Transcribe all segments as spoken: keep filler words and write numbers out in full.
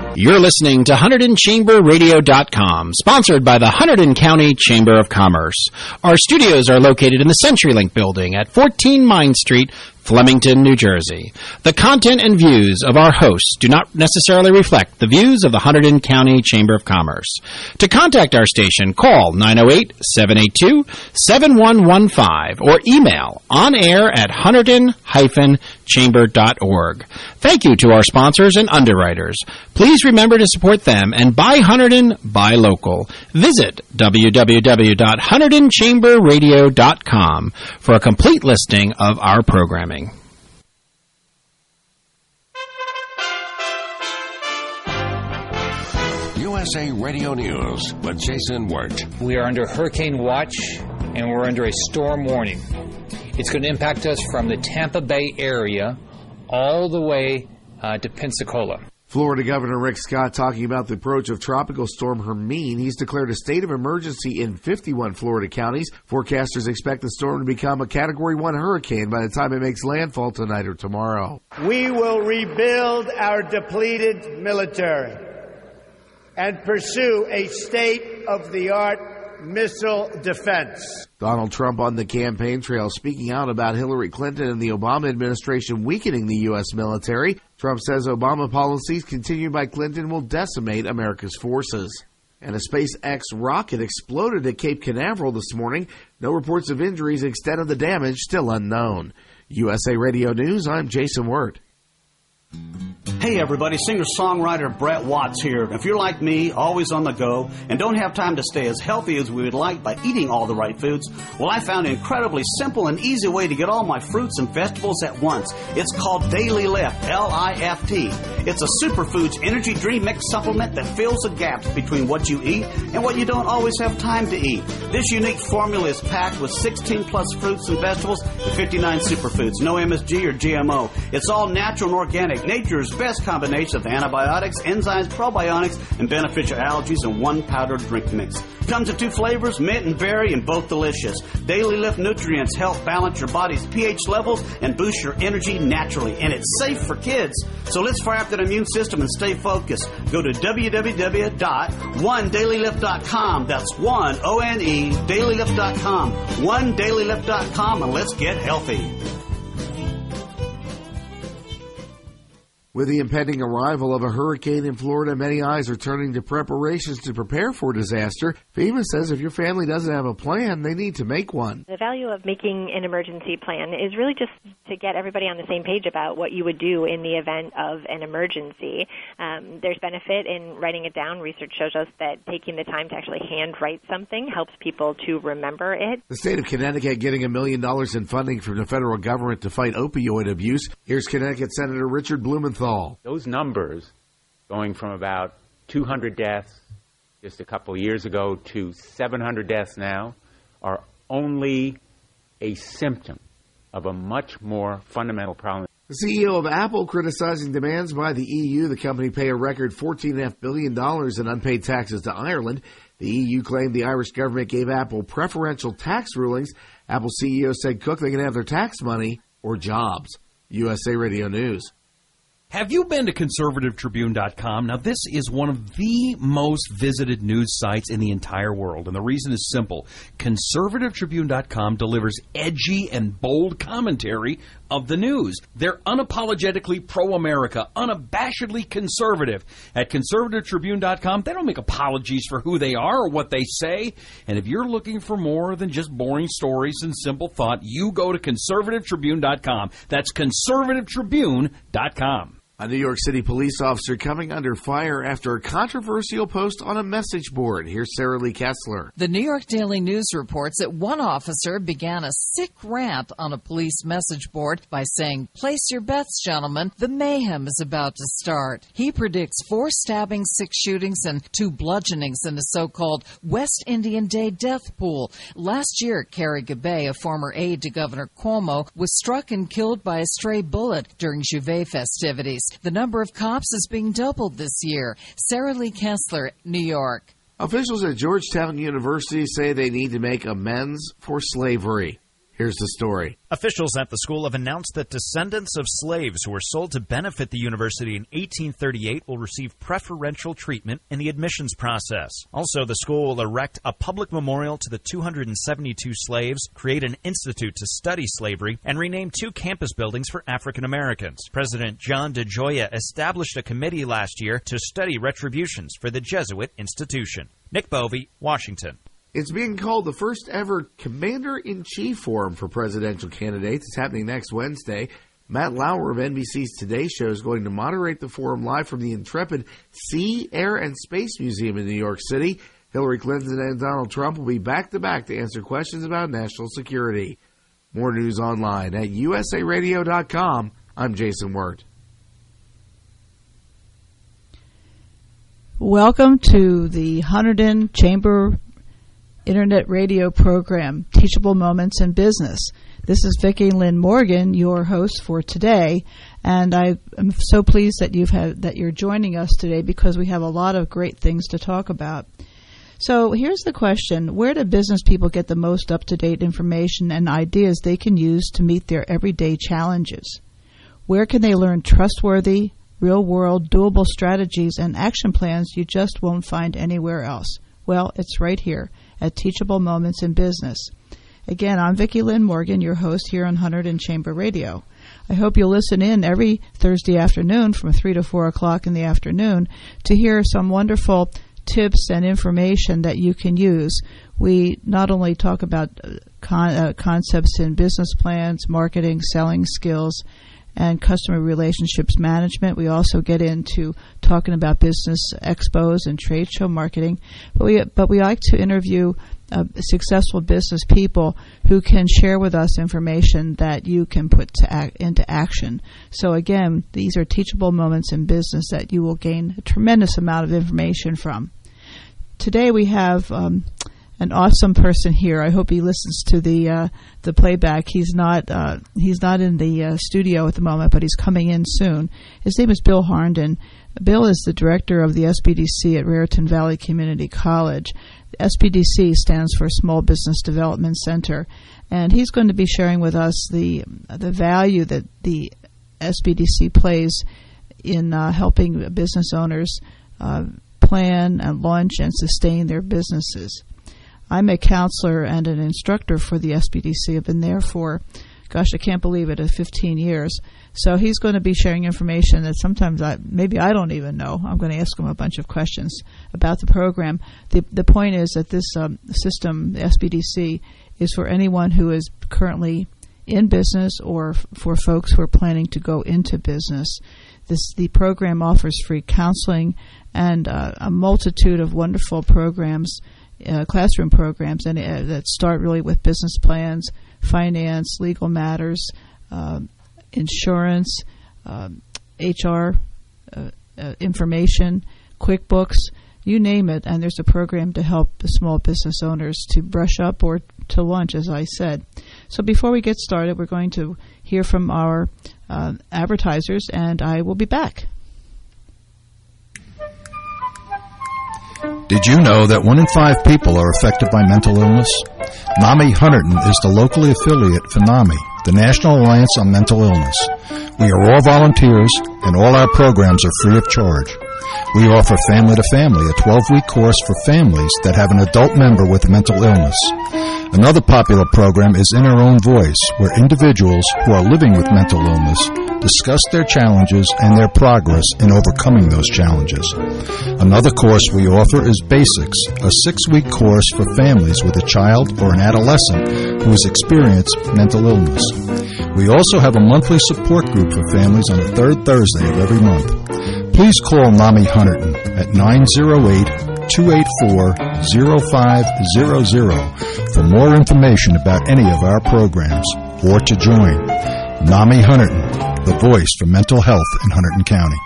You're listening to Hunterdon Chamber Radio dot com, sponsored by the Hunterdon County Chamber of Commerce. Our studios are located in the CenturyLink building at fourteen Mine Street, Flemington, New Jersey. The content and views of our hosts do not necessarily reflect the views of the Hunterdon County Chamber of Commerce. To contact our station, call nine oh eight, seven eight two, seven one one five or email onair at hunterdon dash chamber dot org. Thank you to our sponsors and underwriters. Please remember to support them and buy Hunterdon, buy local. Visit w w w dot hunterdon chamber radio dot com for a complete listing of our programming. U S A Radio News with Jason Wirt. We are under hurricane watch and we're under a storm warning. It's going to impact us from the Tampa Bay area all the way uh, to Pensacola. Florida Governor Rick Scott talking about the approach of Tropical Storm Hermine. He's declared a state of emergency in fifty-one Florida counties. Forecasters expect the storm to become a Category one hurricane by the time it makes landfall tonight or tomorrow. We will rebuild our depleted military and pursue a state-of-the-art missile defense. Donald Trump on the campaign trail speaking out about Hillary Clinton and the Obama administration weakening the U S military. Trump says Obama policies continued by Clinton will decimate America's forces. And a SpaceX rocket exploded at Cape Canaveral this morning. No reports of injuries, extent of the damage still unknown. U S A Radio News, I'm Jason Wirt. Hey everybody, singer-songwriter Brett Watts here. If you're like me, always on the go, and don't have time to stay as healthy as we would like by eating all the right foods, well, I found an incredibly simple and easy way to get all my fruits and vegetables at once. It's called Daily Lift, L I F T. It's a superfoods energy drink mix supplement that fills the gaps between what you eat and what you don't always have time to eat. This unique formula is packed with sixteen plus fruits and vegetables and fifty-nine superfoods. No M S G or G M O. It's all natural and organic. Nature's best combination of antibiotics, enzymes, probiotics, and beneficial allergies in one powdered drink mix. Comes in two flavors, mint and berry, and both delicious. Daily Lift nutrients help balance your body's pH levels and boost your energy naturally. And it's safe for kids. So let's fire up that immune system and stay focused. Go to w w w dot one daily lift dot com. That's one, O N E, daily lift dot com. one daily lift dot com, and let's get healthy. With the impending arrival of a hurricane in Florida, many eyes are turning to preparations to prepare for disaster. FEMA says if your family doesn't have a plan, they need to make one. The value of making an emergency plan is really just to get everybody on the same page about what you would do in the event of an emergency. Um, there's benefit in writing it down. Research shows us that taking the time to actually handwrite something helps people to remember it. The state of Connecticut getting a million dollars in funding from the federal government to fight opioid abuse. Here's Connecticut Senator Richard Blumenthal. Those numbers going from about two hundred deaths just a couple of years ago to seven hundred deaths now are only a symptom of a much more fundamental problem. The C E O of Apple criticizing demands by the E U. The company pay a record fourteen point five billion dollars in unpaid taxes to Ireland. The E U claimed the Irish government gave Apple preferential tax rulings. Apple C E O said Cook they can have their tax money or jobs. U S A Radio News. Have you been to conservative tribune dot com? Now, this is one of the most visited news sites in the entire world, and the reason is simple. conservative tribune dot com delivers edgy and bold commentary of the news. They're unapologetically pro-America, unabashedly conservative. At conservative tribune dot com, they don't make apologies for who they are or what they say. And if you're looking for more than just boring stories and simple thought, you go to conservative tribune dot com. That's conservative tribune dot com. A New York City police officer coming under fire after a controversial post on a message board. Here's Sarah Lee Kessler. The New York Daily News reports that one officer began a sick rant on a police message board by saying, "Place your bets, gentlemen. The mayhem is about to start." He predicts four stabbings, six shootings, and two bludgeonings in the so-called West Indian Day death pool. Last year, Carrie Gabay, a former aide to Governor Cuomo, was struck and killed by a stray bullet during Juve festivities. The number of cops is being doubled this year. Sarah Lee Kessler, New York. Officials at Georgetown University say they need to make amends for slavery. Here's the story. Officials at the school have announced that descendants of slaves who were sold to benefit the university in eighteen thirty-eight will receive preferential treatment in the admissions process. Also, the school will erect a public memorial to the two hundred seventy-two slaves, create an institute to study slavery, and rename two campus buildings for African Americans. President John DeGioia established a committee last year to study retributions for the Jesuit institution. Nick Bovey, Washington. It's being called the first ever Commander-in-Chief Forum for presidential candidates. It's happening next Wednesday. Matt Lauer of N B C's Today Show is going to moderate the forum live from the Intrepid Sea, Air, and Space Museum in New York City. Hillary Clinton and Donald Trump will be back-to-back to answer questions about national security. More news online at U S A radio dot com. I'm Jason Wirt. Welcome to the Hunterdon Chamber Internet radio program, Teachable Moments in Business. This is Vicki Lynn Morgan, your host for today, and I am so pleased that you've had that you're joining us today because we have a lot of great things to talk about. So here's the question: where do business people get the most up-to-date information and ideas they can use to meet their everyday challenges? Where can they learn trustworthy, real-world, doable strategies and action plans you just won't find anywhere else? Well, it's right here at Teachable Moments in Business. Again, I'm Vicki Lynn Morgan, your host here on Hunterdon Chamber Radio. I hope you'll listen in every Thursday afternoon from three to four o'clock in the afternoon to hear some wonderful tips and information that you can use. We not only talk about con- uh, concepts in business plans, marketing, selling skills, and customer relationships management. We also get into talking about business expos and trade show marketing. But we but we like to interview uh, successful business people who can share with us information that you can put to act, into action. So again, these are teachable moments in business that you will gain a tremendous amount of information from. Today we have um, an awesome person here. I hope he listens to the uh, the playback. He's not uh, he's not in the uh, studio at the moment, but he's coming in soon. His name is Bill Harnden. Bill is the director of the S B D C at Raritan Valley Community College. The S B D C stands for Small Business Development Center, and he's going to be sharing with us the the value that the S B D C plays in uh, helping business owners uh, plan and launch and sustain their businesses. I'm a counselor and an instructor for the S B D C. I've been there for, gosh, I can't believe it, fifteen years. So he's going to be sharing information that sometimes I, maybe I don't even know. I'm going to ask him a bunch of questions about the program. The the point is that this um, system, the S B D C, is for anyone who is currently in business or f- for folks who are planning to go into business. This the program offers free counseling and uh, a multitude of wonderful programs, Uh, classroom programs, and uh, that start really with business plans, finance, legal matters, uh, insurance, uh, H R uh, uh, information, QuickBooks, you name it. And there's a program to help the small business owners to brush up or to launch, as I said. So before we get started, we're going to hear from our uh, advertisers, and I will be back. Did you know that one in five people are affected by mental illness? NAMI Hunterdon is the locally affiliate for NAMI, the National Alliance on Mental Illness. We are all volunteers, and all our programs are free of charge. We offer Family to Family, a twelve-week course for families that have an adult member with mental illness. Another popular program is In Our Own Voice, where individuals who are living with mental illness discuss their challenges and their progress in overcoming those challenges. Another course we offer is Basics, a six-week course for families with a child or an adolescent who has experienced mental illness. We also have a monthly support group for families on the third Thursday of every month. Please call NAMI Hunterdon at nine oh eight, two eight four, oh five hundred for more information about any of our programs or to join. NAMI Hunterdon, the voice for mental health in Hunterdon County.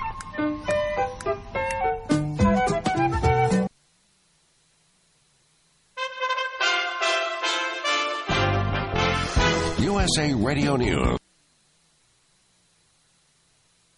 U S A Radio News.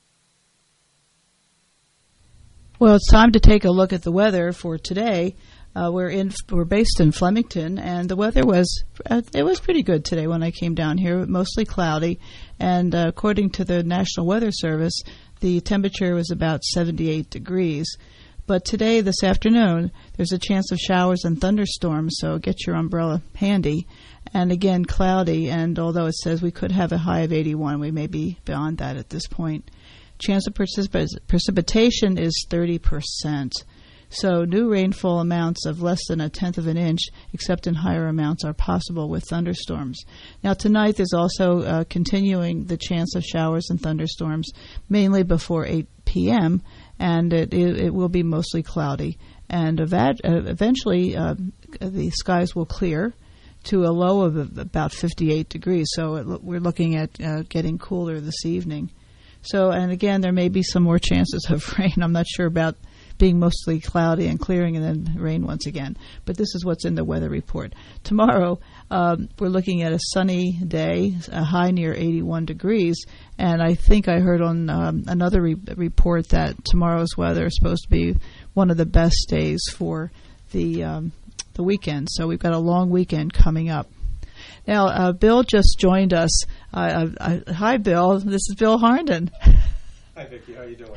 Well, it's time to take a look at the weather for today. Uh, we're in. We're based in Flemington, and the weather was uh, it was pretty good today when I came down here. Mostly cloudy, and uh, according to the National Weather Service, the temperature was about seventy-eight degrees. But today, this afternoon, there's a chance of showers and thunderstorms, so get your umbrella handy. And again, cloudy, and although it says we could have a high of eighty-one, we may be beyond that at this point. Chance of precip- precipitation is thirty percent. So new rainfall amounts of less than a tenth of an inch, except in higher amounts, are possible with thunderstorms. Now tonight there's also uh, continuing the chance of showers and thunderstorms, mainly before eight p.m., and it, it, it will be mostly cloudy. And ev- eventually uh, the skies will clear to a low of about fifty-eight degrees. So it, we're looking at uh, getting cooler this evening. So, and again, there may be some more chances of rain. I'm not sure about being mostly cloudy and clearing and then rain once again. But this is what's in the weather report. Tomorrow, um, we're looking at a sunny day, a high near eighty-one degrees. And I think I heard on um, another re- report that tomorrow's weather is supposed to be one of the best days for the um, the weekend. So we've got a long weekend coming up. Now, uh, Bill just joined us. Uh, uh, hi, Bill. This is Bill Harnden. Hi, Vicki. How you doing?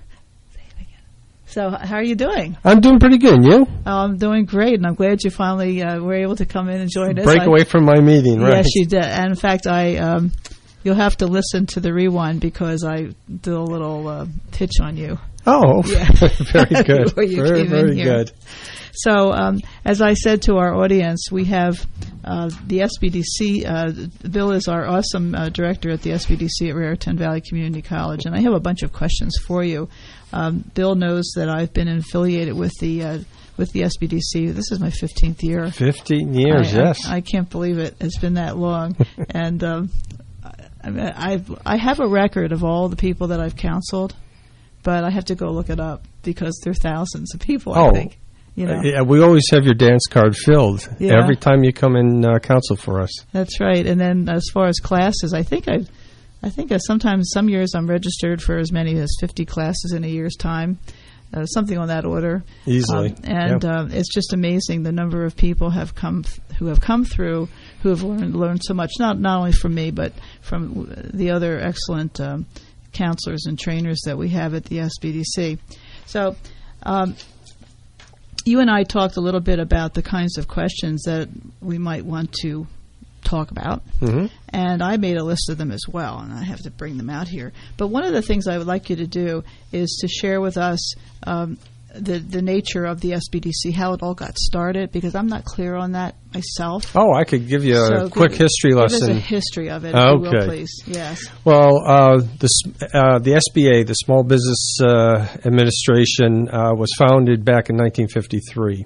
So, how are you doing? I'm doing pretty good. And you? Oh, I'm doing great, and I'm glad you finally uh, were able to come in and join us. Break I, away from my meeting, right? Yes, you did. And in fact, I um, you'll have to listen to the rewind because I did a little uh, pitch on you. Oh, yeah. very good. very, very good. So, um, as I said to our audience, we have uh, the S B D C. Uh, Bill is our awesome uh, director at the S B D C at Raritan Valley Community College, and I have a bunch of questions for you. Um, Bill knows that I've been affiliated with the uh, with the S B D C. This is my fifteenth year. Fifteen years, I, yes. I, I can't believe it. It's been that long, and um, I, mean, I've I have a record of all the people that I've counseled, but I have to go look it up because there are thousands of people. Oh. I think. You know. Yeah, we always have your dance card filled Yeah. every time you come in uh, counsel for us. That's right. And then as far as classes, I think I, I think I sometimes some years I'm registered for as many as fifty classes in a year's time, uh, something on that order. Easily. Um, and yep. uh, it's just amazing the number of people have come th- who have come through who have learned learned so much. Not not only from me, but from the other excellent um, counselors and trainers that we have at the S B D C. So. Um, You and I talked a little bit about the kinds of questions that we might want to talk about, mm-hmm. and I made a list of them as well, and I have to bring them out here. But one of the things I would like you to do is to share with us um, the the nature of the S B D C, how it all got started, because I'm not clear on that myself. Oh, I could give you a so quick give, history give lesson. Give us a history of it, if okay. you will, please. Yes. Well, uh, the uh, the S B A, the Small Business uh, Administration, uh, was founded back in nineteen fifty-three.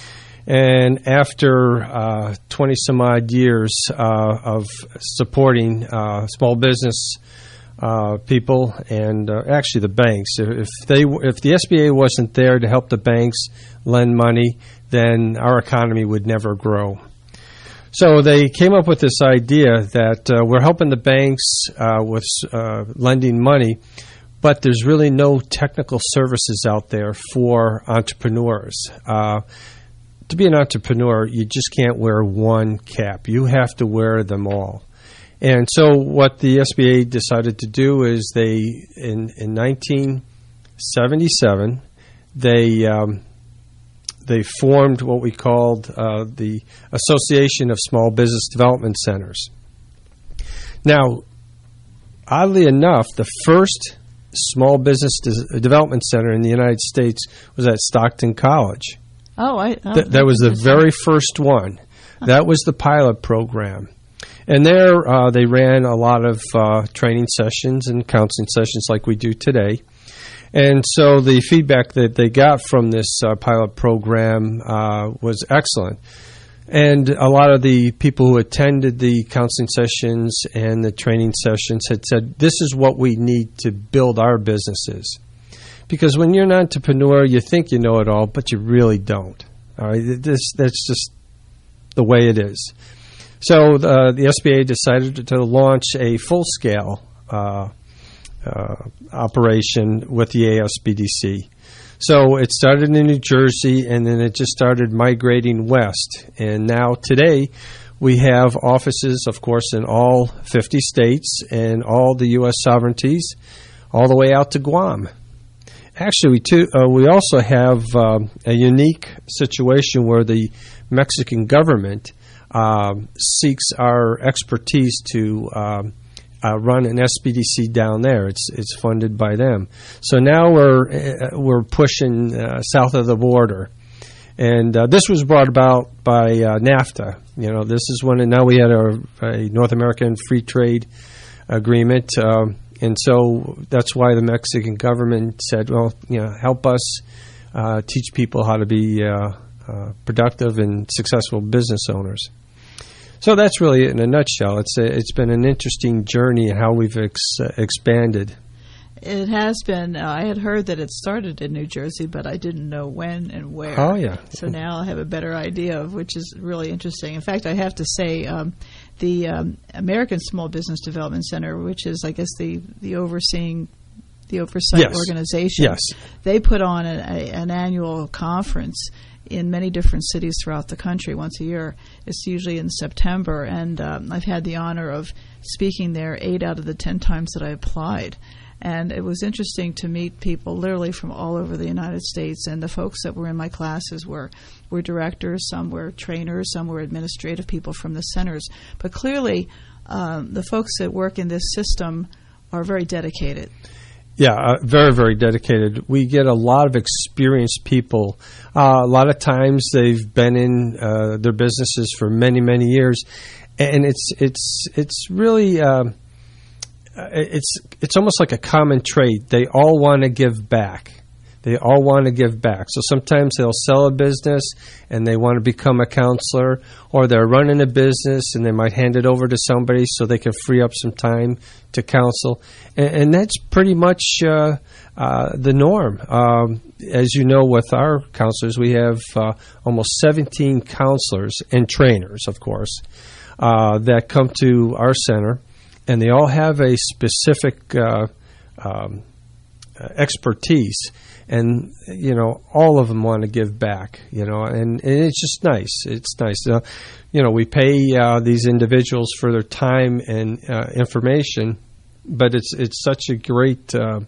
And after uh, twenty some odd years uh, of supporting uh, small business uh, people and uh, actually the banks, if they if the S B A wasn't there to help the banks lend money, then our economy would never grow. So they came up with this idea that uh, we're helping the banks uh, with uh, lending money, but there's really no technical services out there for entrepreneurs. Uh, to be an entrepreneur, you just can't wear one cap. You have to wear them all. And so what the S B A decided to do is they, in, in nineteen seventy-seven, they um, they formed what we called uh, the Association of Small Business Development Centers. Now, oddly enough, the first small business de- development center in the United States was at Stockton College. Oh, I. Oh, Th- that was the very first one. That was the pilot program. And there uh, they ran a lot of uh, training sessions and counseling sessions like we do today. And so the feedback that they got from this uh, pilot program uh, was excellent. And a lot of the people who attended the counseling sessions and the training sessions had said, this is what we need to build our businesses. Because when you're an entrepreneur, you think you know it all, but you really don't. All right, this, that's just the way it is. So uh, the S B A decided to launch a full-scale uh, uh, operation with the A S B D C. So it started in New Jersey, and then it just started migrating west. And now today we have offices, of course, in all fifty states and all the U S sovereignties, all the way out to Guam. Actually, we, too, uh, we also have uh, a unique situation where the Mexican government uh, seeks our expertise to um, uh, run an S B D C down there. It's it's funded by them. So now we're uh, we're pushing uh, south of the border, and uh, this was brought about by uh, NAFTA. You know, this is when now we had a, a North American Free Trade Agreement. Um, And so that's why the Mexican government said, well, you know, help us uh, teach people how to be uh, uh, productive and successful business owners. So that's really it in a nutshell. It's a, it's been an interesting journey in how we've ex- uh, expanded. It has been. Uh, I had heard that it started in New Jersey, but I didn't know when and where. Oh, yeah. So now I have a better idea of, which is really interesting. In fact, I have to say um, the um, American Small Business Development Center, which is, I guess, the, the overseeing, the oversight yes. organization, yes. they put on a, a, an annual conference in many different cities throughout the country once a year. It's usually in September, and um, I've had the honor of speaking there eight out of the ten times that I applied. And it was interesting to meet people literally from all over the United States. And the folks that were in my classes were, were directors, some were trainers, some were administrative people from the centers. But clearly, um, the folks that work in this system are very dedicated. Yeah, uh, very, very dedicated. We get a lot of experienced people. Uh, a lot of times they've been in uh, their businesses for many, many years. And it's it's it's really... Uh, It's it's almost like a common trait. They all want to give back. They all want to give back. So sometimes they'll sell a business and they want to become a counselor, or they're running a business and they might hand it over to somebody so they can free up some time to counsel. And, and that's pretty much uh, uh, the norm. Um, as you know, with our counselors, we have uh, almost seventeen counselors and trainers, of course, uh, that come to our center. And they all have a specific uh, um, expertise, and you know, all of them want to give back. You know, and, and it's just nice. It's nice. Uh, you know, we pay uh, these individuals for their time and uh, information, but it's it's such a great uh,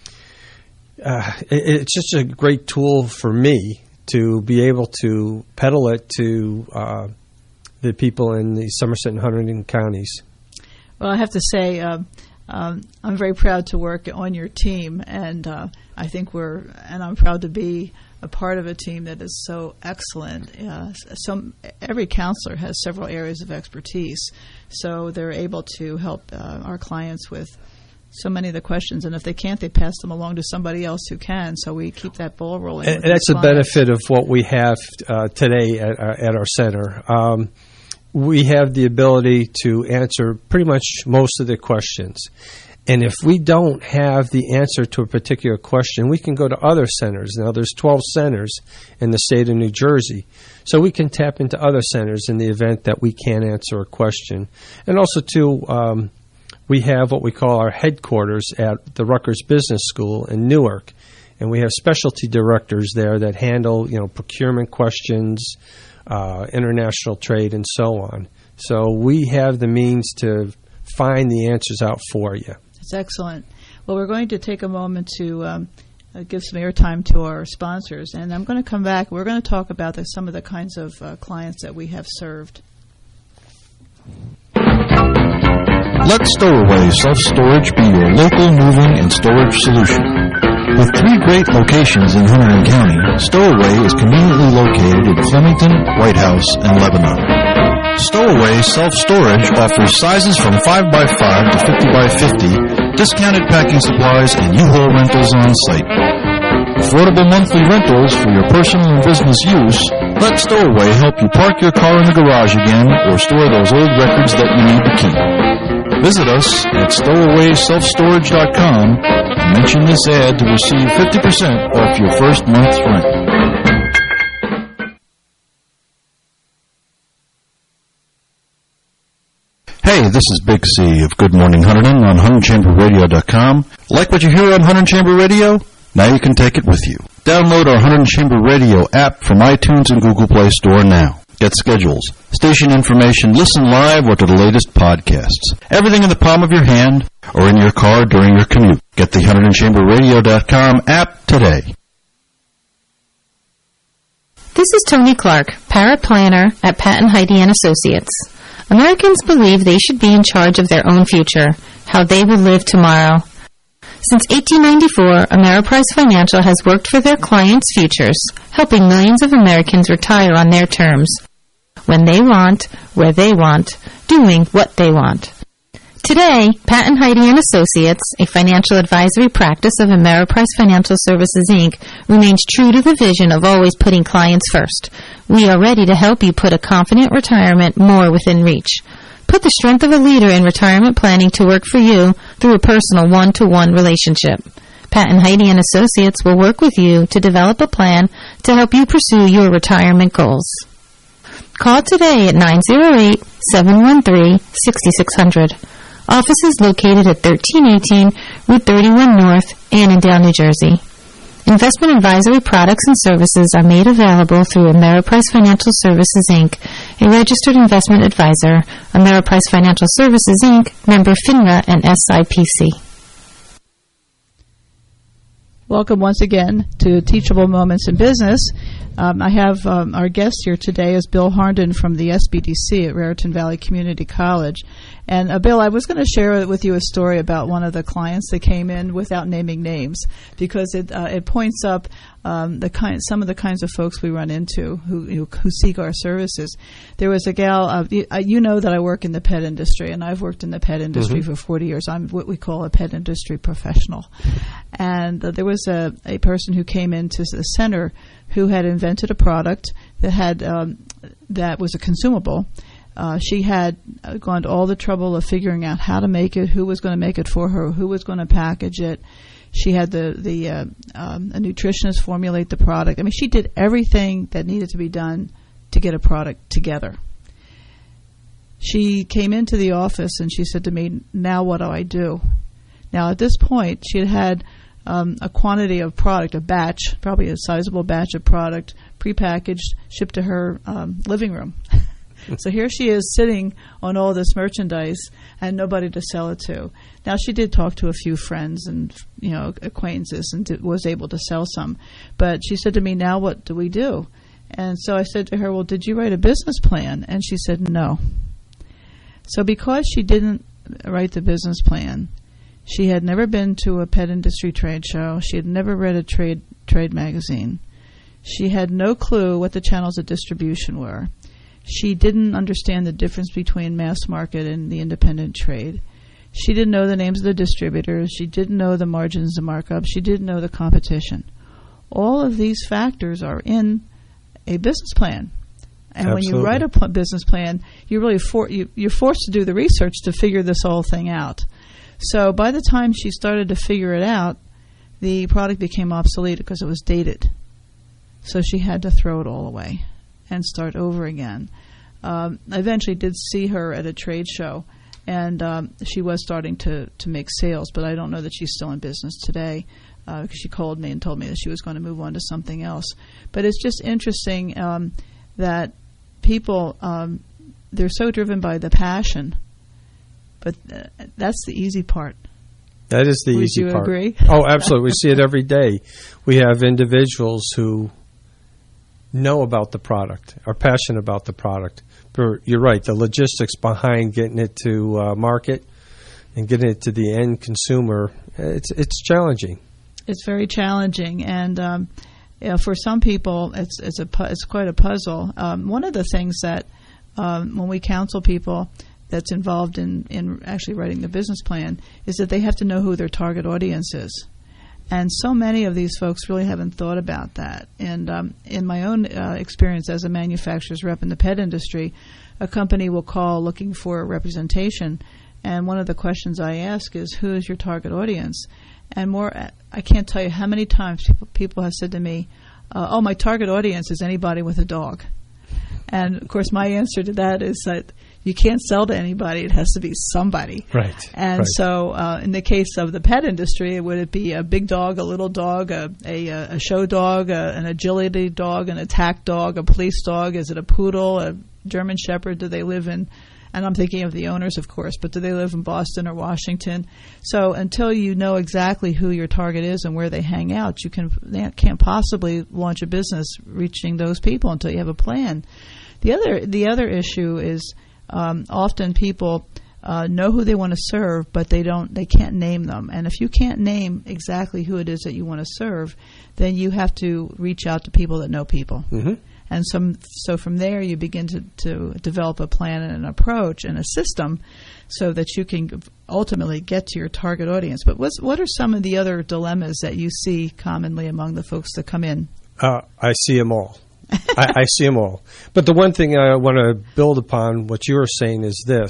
uh, it, it's just a great tool for me to be able to peddle it to uh, the people in the Somerset and Hunterdon counties. Well, I have to say, uh, um, I'm very proud to work on your team, and uh, I think we're, and I'm proud to be a part of a team that is so excellent. Uh, some every counselor has several areas of expertise, so they're able to help uh, our clients with so many of the questions, and if they can't, they pass them along to somebody else who can. So we keep that ball rolling. And that's the benefit of what we have uh, today at, uh, at our center. Um, We have the ability to answer pretty much most of the questions. And if we don't have the answer to a particular question, we can go to other centers. Now, there's twelve centers in the state of New Jersey. So we can tap into other centers in the event that we can't answer a question. And also, too, um, we have what we call our headquarters at the Rutgers Business School in Newark. And we have specialty directors there that handle, you know, procurement questions, Uh, international trade, and so on. So we have the means to find the answers out for you. That's excellent. Well, we're going to take a moment to um, uh, give some airtime to our sponsors, and I'm going to come back. We're going to talk about the, some of the kinds of uh, clients that we have served. Let Stowaway Self-Storage be your local moving and storage solution. With three great locations in Hunterdon County, Stowaway is conveniently located in Flemington, White House, and Lebanon. Stowaway Self-Storage offers sizes from five by five to fifty by fifty, discounted packing supplies, and U-Haul rentals on site. Affordable monthly rentals for your personal and business use. Let Stowaway help you park your car in the garage again or store those old records that you need to keep. Visit us at stowaway self storage dot com and mention this ad to receive fifty percent off your first month's rent. Hey, this is Big C of Good Morning Hunterdon on Hunterdon Chamber Radio dot com. Like what you hear on Hunterdon Chamber Radio? Now you can take it with you. Download our one hundred Chamber Radio app from iTunes and Google Play Store now. Get schedules, station information, listen live, or to the latest podcasts. Everything in the palm of your hand or in your car during your commute. Get the one hundred chamber radio dot com app today. This is Tony Clark, paraplanner at Pat and Heidi and Associates. Americans believe they should be in charge of their own future, how they will live tomorrow. Since eighteen ninety-four, Ameriprise Financial has worked for their clients' futures, helping millions of Americans retire on their terms, when they want, where they want, doing what they want. Today, Pat and Heidi and Associates, a financial advisory practice of Ameriprise Financial Services, Incorporated, remains true to the vision of always putting clients first. We are ready to help you put a confident retirement more within reach. Put the strength of a leader in retirement planning to work for you through a personal one-to-one relationship. Pat and Heidi and Associates will work with you to develop a plan to help you pursue your retirement goals. Call today at nine zero eight, seven one three, six six zero zero. Office is located at thirteen eighteen Route thirty-one North, Annandale, New Jersey. Investment advisory products and services are made available through Ameriprise Financial Services, Incorporated, a registered investment advisor. Ameriprise Financial Services, Incorporated, member FINRA and S I P C. Welcome once again to Teachable Moments in Business. Um, I have um, our guest here today is Bill Harnden from the S B D C at Raritan Valley Community College. And uh, Bill, I was going to share with you a story about one of the clients that came in without naming names, because it uh, it points up um, the kind some of the kinds of folks we run into who who, who seek our services. There was a gal, uh, you, uh, you know that I work in the pet industry, and I've worked in the pet industry mm-hmm. for forty years. I'm what we call a pet industry professional. And uh, there was a, a person who came into the center who had invented a product that had um, that was a consumable. Uh, she had gone to all the trouble of figuring out how to make it, who was going to make it for her, who was going to package it. She had the the uh, um, a nutritionist formulate the product. I mean, she did everything that needed to be done to get a product together. She came into the office and she said to me, "Now what do I do?" Now at this point, she had had um, a quantity of product, a batch, probably a sizable batch of product, prepackaged, shipped to her um, living room. So here she is sitting on all this merchandise and nobody to sell it to. Now, she did talk to a few friends and, you know, acquaintances and did, was able to sell some. But she said to me, "Now what do we do?" And so I said to her, "Well, did you write a business plan?" And she said, "No." So because she didn't write the business plan, she had never been to a pet industry trade show. She had never read a trade trade magazine. She had no clue what the channels of distribution were. She didn't understand the difference between mass market and the independent trade. She didn't know the names of the distributors. She didn't know the margins, the markup. She didn't know the competition. All of these factors are in a business plan. And Absolutely. When you write a pl- business plan, you really for- you, you're forced to do the research to figure this whole thing out. So by the time she started to figure it out, the product became obsolete because it was dated. So she had to throw it all away and start over again. Um, I eventually did see her at a trade show, and um, she was starting to, to make sales, but I don't know that she's still in business today uh, because she called me and told me that she was going to move on to something else. But it's just interesting um, that people, um, they're so driven by the passion, but uh, that's the easy part. That is the Would easy you part. Agree? Oh, absolutely. We see it every day. We have individuals who know about the product, are passionate about the product. But you're right, the logistics behind getting it to uh, market and getting it to the end consumer, it's it's challenging. It's very challenging, and um, you know, for some people, it's it's a pu- it's quite a puzzle. Um, one of the things that um, when we counsel people that's involved in, in actually writing the business plan is that they have to know who their target audience is. And so many of these folks really haven't thought about that. And um, in my own uh, experience as a manufacturer's rep in the pet industry, a company will call looking for representation. And one of the questions I ask is, who is your target audience? And more, I can't tell you how many times people, people have said to me, uh, oh, my target audience is anybody with a dog. And, of course, my answer to that is that you can't sell to anybody. It has to be somebody. Right. And right. so uh, in the case of the pet industry, would it be a big dog, a little dog, a, a, a show dog, a, an agility dog, an attack dog, a police dog? Is it a poodle, a German Shepherd? Do they live in, and I'm thinking of the owners, of course, but do they live in Boston or Washington? So until you know exactly who your target is and where they hang out, you can, they can't possibly launch a business reaching those people until you have a plan. The other, the other issue is um, often people uh, know who they want to serve, but they don't, they can't name them. And if you can't name exactly who it is that you want to serve, then you have to reach out to people that know people. Mm-hmm. And some, so from there you begin to, to develop a plan and an approach and a system so that you can ultimately get to your target audience. But what's, what are some of the other dilemmas that you see commonly among the folks that come in? Uh, I see them all. I, I see them all. But the one thing I want to build upon what you were saying is this.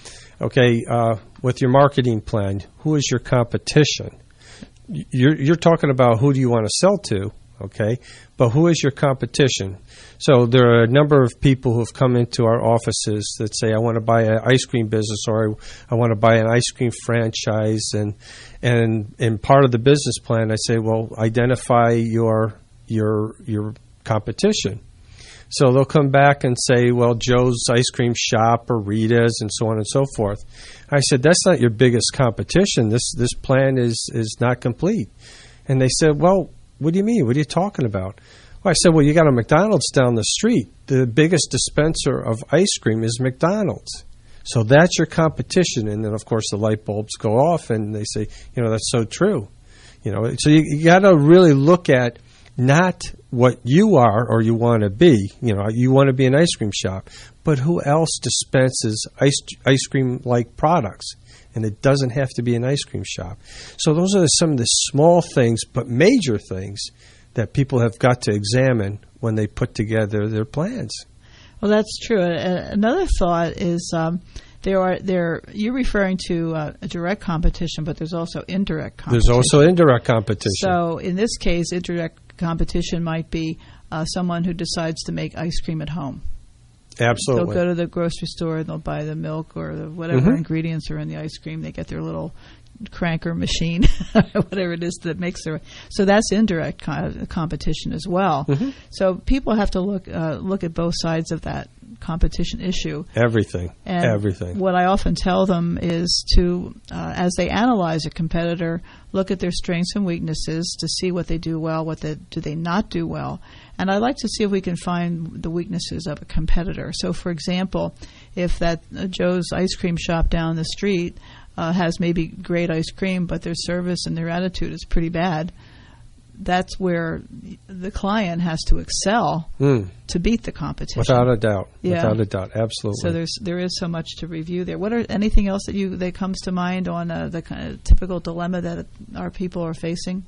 Okay, uh, with your marketing plan, who is your competition? You're, you're talking about who do you want to sell to, okay? But who is your competition? So there are a number of people who have come into our offices that say, I want to buy an ice cream business, or I, I want to buy an ice cream franchise. And and in part of the business plan, I say, well, identify your your your competition. So they'll come back and say, well, Joe's Ice Cream Shop or Rita's and so on and so forth. I said, that's not your biggest competition. This this plan is, is not complete. And they said, well, what do you mean? What are you talking about? Well, I said, well, you got a McDonald's down the street. The biggest dispenser of ice cream is McDonald's. So that's your competition. And then, of course, the light bulbs go off and they say, you know, that's so true. You know, so you, you got to really look at not what you are or you want to be. You know, you want to be an ice cream shop, but who else dispenses ice ice cream-like products? And it doesn't have to be an ice cream shop. So those are some of the small things, but major things that people have got to examine when they put together their plans. Well, that's true. Uh, another thought is um, there are there. You're referring to uh, a direct competition, but there's also indirect competition. There's also indirect competition. So in this case, indirect competition might be uh, someone who decides to make ice cream at home. Absolutely. They'll go to the grocery store and they'll buy the milk or the whatever mm-hmm. ingredients are in the ice cream. They get their little cranker machine, whatever it is that makes their. So that's indirect co- competition as well. Mm-hmm. So people have to look uh, look at both sides of that competition issue. Everything. And Everything. What I often tell them is to, uh, as they analyze a competitor, look at their strengths and weaknesses to see what they do well, what they do they not do well. And I like to see if we can find the weaknesses of a competitor. So, for example, if that uh, Joe's ice cream shop down the street uh, has maybe great ice cream, but their service and their attitude is pretty bad, that's where the client has to excel mm. to beat the competition. Without a doubt. Yeah. Without a doubt. Absolutely. So there's there is so much to review there. What are anything else that you that comes to mind on uh, the kind of typical dilemma that our people are facing?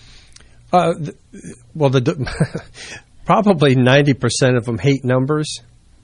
Uh, th- well, the probably ninety percent of them hate numbers,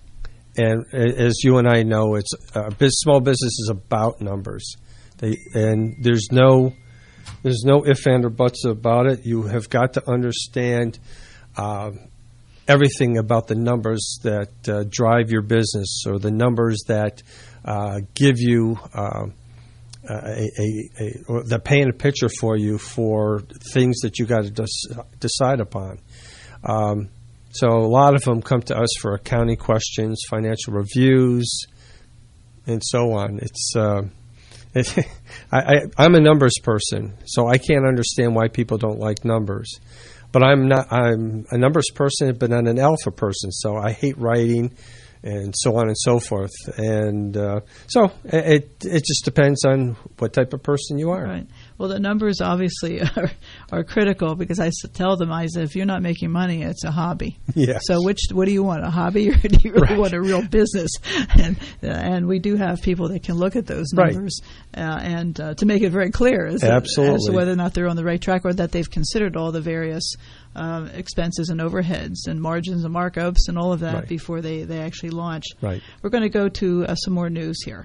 and as you and I know, it's uh, small business is about numbers. They and there's no. There's no ifs, ands, or buts about it. You have got to understand uh, everything about the numbers that uh, drive your business, or the numbers that uh, give you uh, a, a, a or that paint a picture for you for things that you got to des- decide upon. Um, so a lot of them come to us for accounting questions, financial reviews, and so on. It's uh, I, I, I'm a numbers person, so I can't understand why people don't like numbers. But I'm not. I'm a numbers person, but not an alpha person. So I hate writing, and so on and so forth. And uh, so it it just depends on what type of person you are. Right. Well, the numbers obviously are, are critical because I tell them, I said, if you're not making money, it's a hobby. Yes. So which what do you want, a hobby, or do you really right. want a real business? And uh, and we do have people that can look at those numbers right. uh, and uh, to make it very clear as, Absolutely. as to whether or not they're on the right track or that they've considered all the various uh, expenses and overheads and margins and markups and all of that right. before they, they actually launch. Right. We're going to go to uh, some more news here.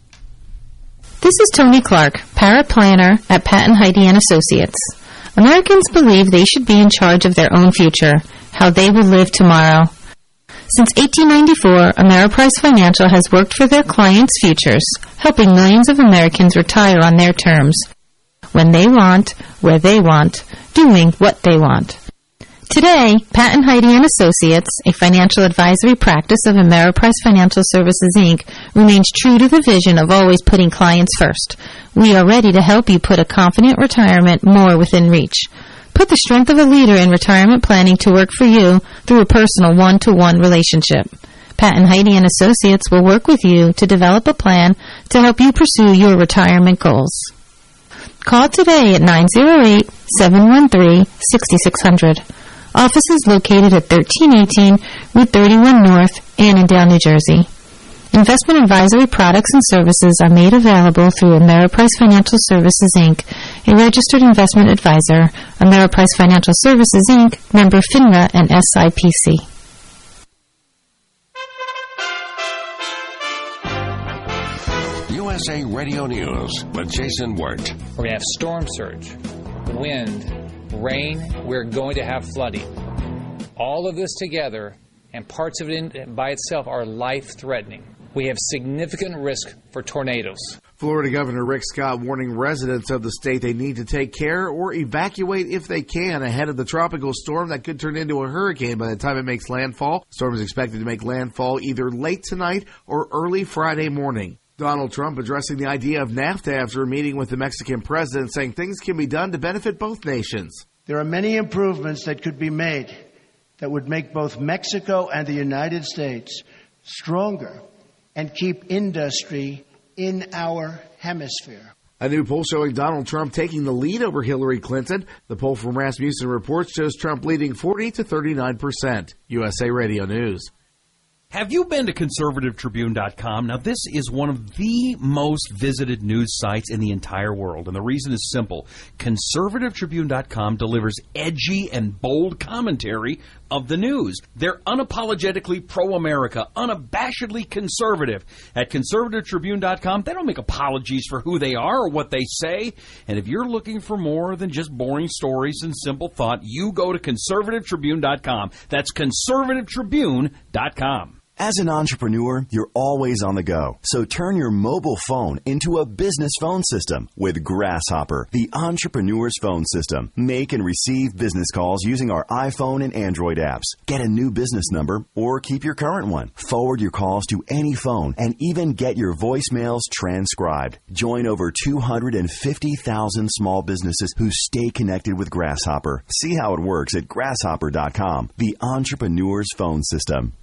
This is Tony Clark, paraplanner at Patton Heide and Associates. Americans believe they should be in charge of their own future, how they will live tomorrow. Since eighteen ninety-four, Ameriprise Financial has worked for their clients' futures, helping millions of Americans retire on their terms, when they want, where they want, doing what they want. Today, Pat and Heidi and Associates, a financial advisory practice of Ameriprise Financial Services, Incorporated, remains true to the vision of always putting clients first. We are ready to help you put a confident retirement more within reach. Put the strength of a leader in retirement planning to work for you through a personal one-to-one relationship. Pat and Heidi and Associates will work with you to develop a plan to help you pursue your retirement goals. Call today at nine zero eight, seven one three, six six zero zero. Office is located at thirteen eighteen Route thirty-one North, Annandale, New Jersey. Investment advisory products and services are made available through Ameriprise Financial Services, Incorporated, a registered investment advisor. Ameriprise Financial Services, Incorporated, member FINRA and S I P C. U S A Radio News with Jason Wirt. We're going to have storm surge, wind, rain. We're going to have flooding. All of this together, and parts of it in, by itself, are life-threatening. We have significant risk for tornadoes. Florida Governor Rick Scott warning residents of the state they need to take care or evacuate if they can ahead of the tropical storm that could turn into a hurricane by the time it makes landfall. The storm is expected to make landfall either late tonight or early Friday morning. Donald Trump addressing the idea of NAFTA after a meeting with the Mexican president, saying things can be done to benefit both nations. There are many improvements that could be made that would make both Mexico and the United States stronger and keep industry in our hemisphere. A new poll showing Donald Trump taking the lead over Hillary Clinton. The poll from Rasmussen Reports shows Trump leading forty to thirty-nine percent. U S A Radio News. Have you been to conservative tribune dot com? Now, this is one of the most visited news sites in the entire world, and the reason is simple. conservative tribune dot com delivers edgy and bold commentary of the news. They're unapologetically pro-America, unabashedly conservative. At conservative tribune dot com, they don't make apologies for who they are or what they say. And if you're looking for more than just boring stories and simple thought, you go to conservative tribune dot com. That's conservative tribune dot com. As an entrepreneur, you're always on the go. So turn your mobile phone into a business phone system with Grasshopper, the entrepreneur's phone system. Make and receive business calls using our iPhone and Android apps. Get a new business number or keep your current one. Forward your calls to any phone and even get your voicemails transcribed. Join over two hundred fifty thousand small businesses who stay connected with Grasshopper. See how it works at grasshopper dot com, the entrepreneur's phone system.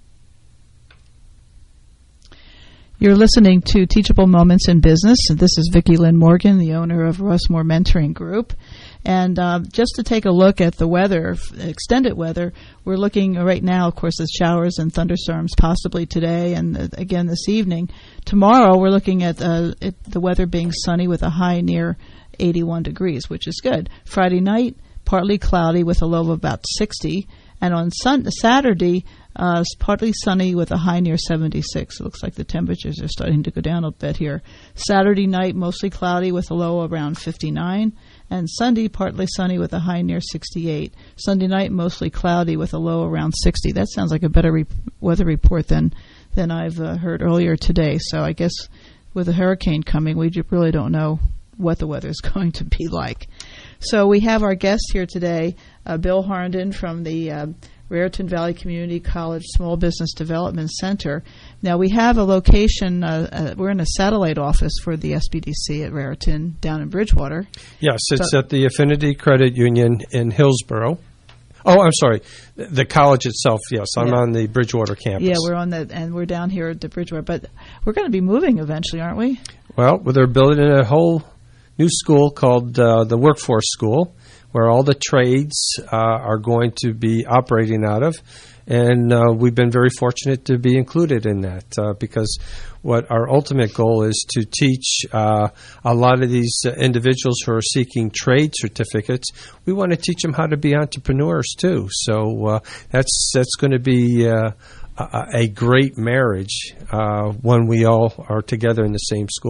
You're listening to Teachable Moments in Business. This is Vicki Lynn Morgan, the owner of Russmore Mentoring Group. And uh, just to take a look at the weather, extended weather, we're looking right now, of course, at showers and thunderstorms possibly today and uh, again this evening. Tomorrow, we're looking at uh, it, the weather being sunny with a high near eighty-one degrees, which is good. Friday night, partly cloudy with a low of about sixty. And on sun- Saturday, uh, partly sunny with a high near seventy-six. It looks like the temperatures are starting to go down a bit here. Saturday night, mostly cloudy with a low around fifty-nine. And Sunday, partly sunny with a high near sixty-eight. Sunday night, mostly cloudy with a low around sixty. That sounds like a better re- weather report than, than I've uh, heard earlier today. So I guess with a hurricane coming, we really don't know what the weather is going to be like. So we have our guest here today, uh, Bill Harnden from the uh, Raritan Valley Community College Small Business Development Center. Now we have a location, uh, uh, we're in a satellite office for the S B D C at Raritan down in Bridgewater. Yes, it's so, at the Affinity Credit Union in Hillsborough. Oh, I'm sorry, the college itself, yes. I'm yeah. on the Bridgewater campus. Yeah, we're on that, and we're down here at the Bridgewater. But we're going to be moving eventually, aren't we? Well, they're building a whole new school called uh, the Workforce School, where all the trades uh, are going to be operating out of. And uh, we've been very fortunate to be included in that uh, because what our ultimate goal is to teach uh, a lot of these uh, individuals who are seeking trade certificates. We want to teach them how to be entrepreneurs too. So uh, that's that's going to be uh, a, a great marriage uh, when we all are together in the same school.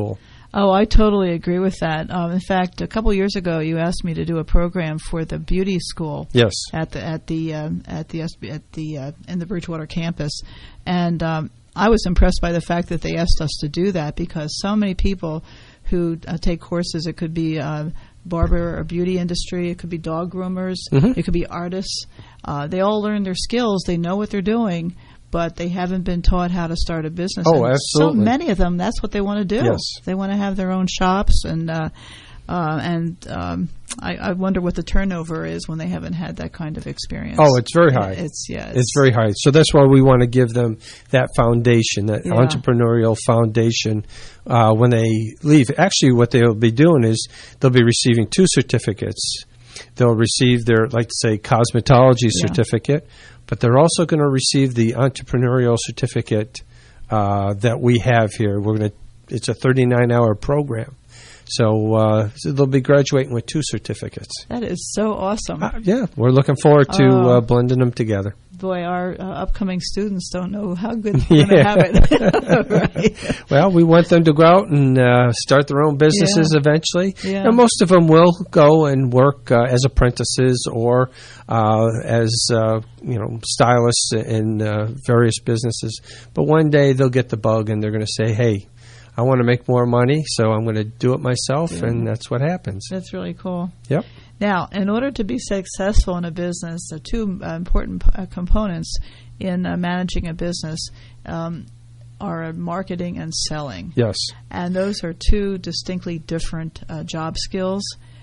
Oh, I totally agree with that. Um, in fact, a couple years ago, you asked me to do a program for the beauty school. Yes. At the at the um, at the S B, at the uh, in the Bridgewater campus, and um, I was impressed by the fact that they asked us to do that, because so many people who uh, take courses, it could be uh, barber or beauty industry, it could be dog groomers, Mhm. it could be artists. Uh, they all learn their skills. They know what they're doing, but they haven't been taught how to start a business. Oh, and absolutely. So many of them, that's what they want to do. Yes. They want to have their own shops, and uh, uh, and um, I, I wonder what the turnover is when they haven't had that kind of experience. Oh, it's very high. It's yeah, it's, very high. So that's why we want to give them that foundation, that Yeah. entrepreneurial foundation, uh, when they leave. Actually, what they'll be doing is they'll be receiving two certificates. They'll receive their, like to say, cosmetology Yeah. certificate, but they're also going to receive the entrepreneurial certificate uh, that we have here. We're going to. It's a thirty-nine hour program. So, uh, so they'll be graduating with two certificates. That is so awesome. Uh, yeah, we're looking forward to Oh. uh, blending them together. Boy, our uh, upcoming students don't know how good they're going to have it. Right. Well, we want them to go out and uh, start their own businesses Yeah. eventually. Yeah. Now, most of them will go and work uh, as apprentices or uh, as uh, you know stylists in uh, various businesses. But one day they'll get the bug and they're going to say, "Hey, I want to make more money, so I'm going to do it myself," Yeah. and that's what happens. That's really cool. Yep. Now, in order to be successful in a business, there are two uh, important uh, components in uh, managing a business um, are marketing and selling. Yes. And those are two distinctly different uh, job skills.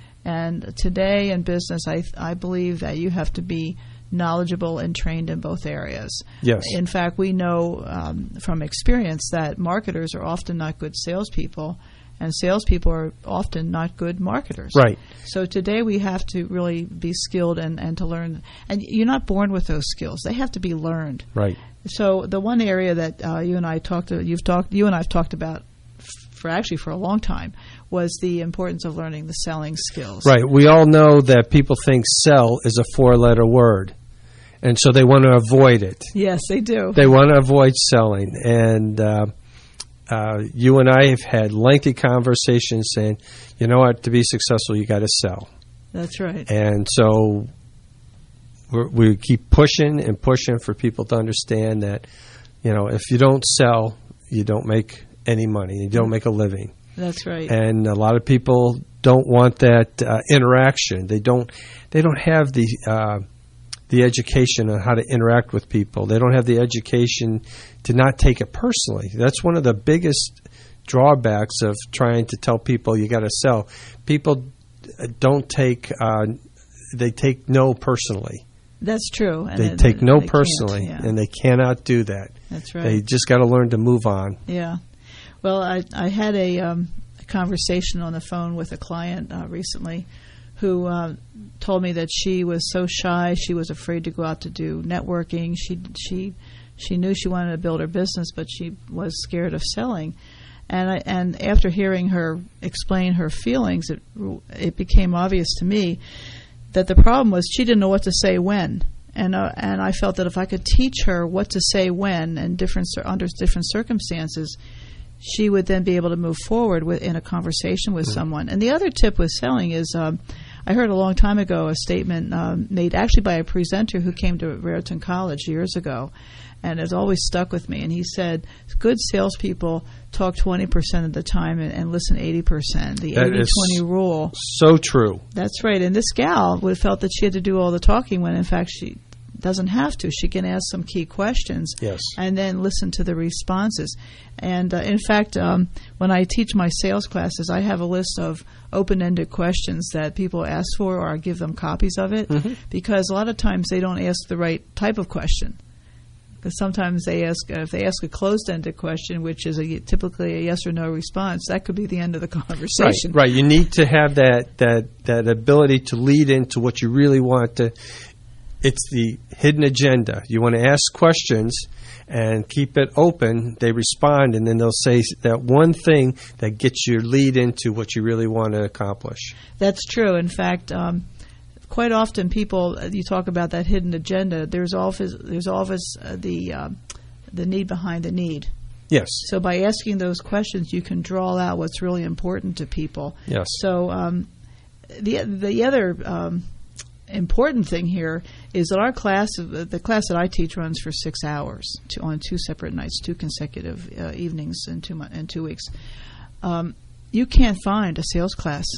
And today in business, I I believe that you have to be knowledgeable and trained in both areas. Yes. In fact, we know um, from experience that marketers are often not good salespeople, and salespeople are often not good marketers. Right. So today we have to really be skilled and, and to learn. And you're not born with those skills; they have to be learned. Right. So the one area that uh, you and I talked, to, you've talked, you and I've talked about for actually for a long time was the importance of learning the selling skills. Right. We all know that people think sell is a four-letter word, and so they want to avoid it. Yes, they do. They want to avoid selling. And uh, uh, you and I have had lengthy conversations saying, you know what, to be successful, you got to sell. That's right. And so we're, we keep pushing and pushing for people to understand that, you know, if you don't sell, you don't make any money. You don't make a living. That's right. And a lot of people don't want that uh, interaction. They don't. They don't have the uh, the education on how to interact with people. They don't have the education to not take it personally. That's one of the biggest drawbacks of trying to tell people you got to sell. People don't take. Uh, they take no personally. That's true. And They it- take no they can't, personally, yeah. and they cannot do that. That's right. They just got to learn to move on. Yeah. Well, I, I had a, um, a conversation on the phone with a client uh, recently who uh, told me that she was so shy, she was afraid to go out to do networking. She she she knew she wanted to build her business, but she was scared of selling. And I, and after hearing her explain her feelings, it it became obvious to me that the problem was she didn't know what to say when. And uh, and I felt that if I could teach her what to say when and different cir- under different circumstances, she would then be able to move forward with, in a conversation with someone. And the other tip with selling is, um, I heard a long time ago a statement um, made actually by a presenter who came to Raritan College years ago, and it's always stuck with me. And he said, good salespeople talk twenty percent of the time and, and listen eighty percent, the That eighty twenty is rule. So true. That's right. And this gal would have felt that she had to do all the talking when, in fact, she doesn't have to. She can ask some key questions Yes. and then listen to the responses. And, uh, in fact, um, when I teach my sales classes, I have a list of open-ended questions that people ask for, or I give them copies of it, Mhm. because a lot of times they don't ask the right type of question. Because sometimes they ask, uh, if they ask a closed-ended question, which is a, typically a yes or no response, that could be the end of the conversation. Right, right. You need to have that, that, that ability to lead into what you really want to. It's the hidden agenda. You want to ask questions and keep it open. They respond, and then they'll say that one thing that gets your lead into what you really want to accomplish. That's true. In fact, um, quite often people, you talk about that hidden agenda, there's always, there's always uh, the, uh, the need behind the need. Yes. So by asking those questions, you can draw out what's really important to people. Yes. So um, the the other um, important thing here is that our class, the class that I teach, runs for six hours to, on two separate nights, two consecutive uh, evenings in two mo- in two weeks. Um, you can't find a sales class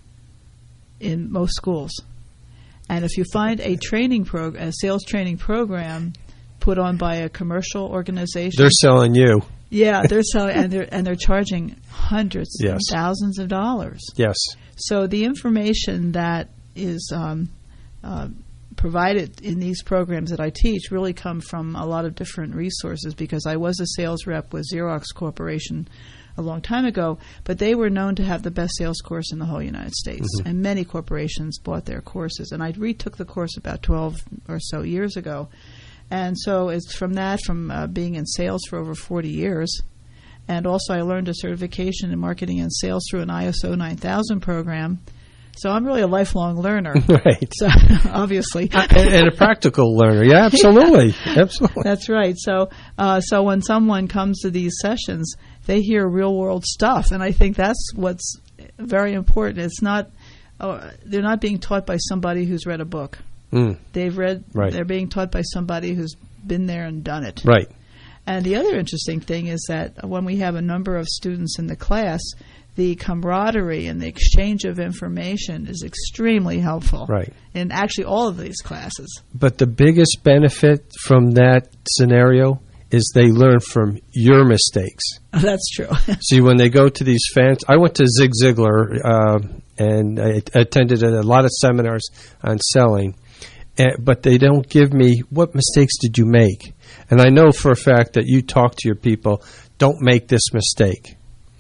in most schools, and if you find a training prog- a sales training program put on by a commercial organization, they're selling you. Yeah, they're selling, and they're and they're charging hundreds Yes. and thousands of dollars. Yes. So the information that is um, uh, provided in these programs that I teach really come from a lot of different resources, because I was a sales rep with Xerox Corporation a long time ago, but they were known to have the best sales course in the whole United States, Mhm. and many corporations bought their courses. And I retook the course about twelve or so years ago. And so it's from that, from uh, being in sales for over forty years. And also I learned a certification in marketing and sales through an I S O nine thousand program. So I'm really a lifelong learner. Right. So obviously. and, and a practical learner. Yeah, absolutely. Yeah. Absolutely. That's right. So uh, so when someone comes to these sessions, they hear real-world stuff. And I think that's what's very important. It's not, uh, they're not being taught by somebody who's read a book. Mm. They've read, Right. they're being taught by somebody who's been there and done it. Right. And the other interesting thing is that when we have a number of students in the class, the camaraderie and the exchange of information is extremely helpful. Right. In actually all of these classes. But the biggest benefit from that scenario is they learn from your mistakes. That's true. See, when they go to these fans, I went to Zig Ziglar uh, and I attended a lot of seminars on selling. Uh, but they don't give me, what mistakes did you make? And I know for a fact that you talk to your people, don't make this mistake.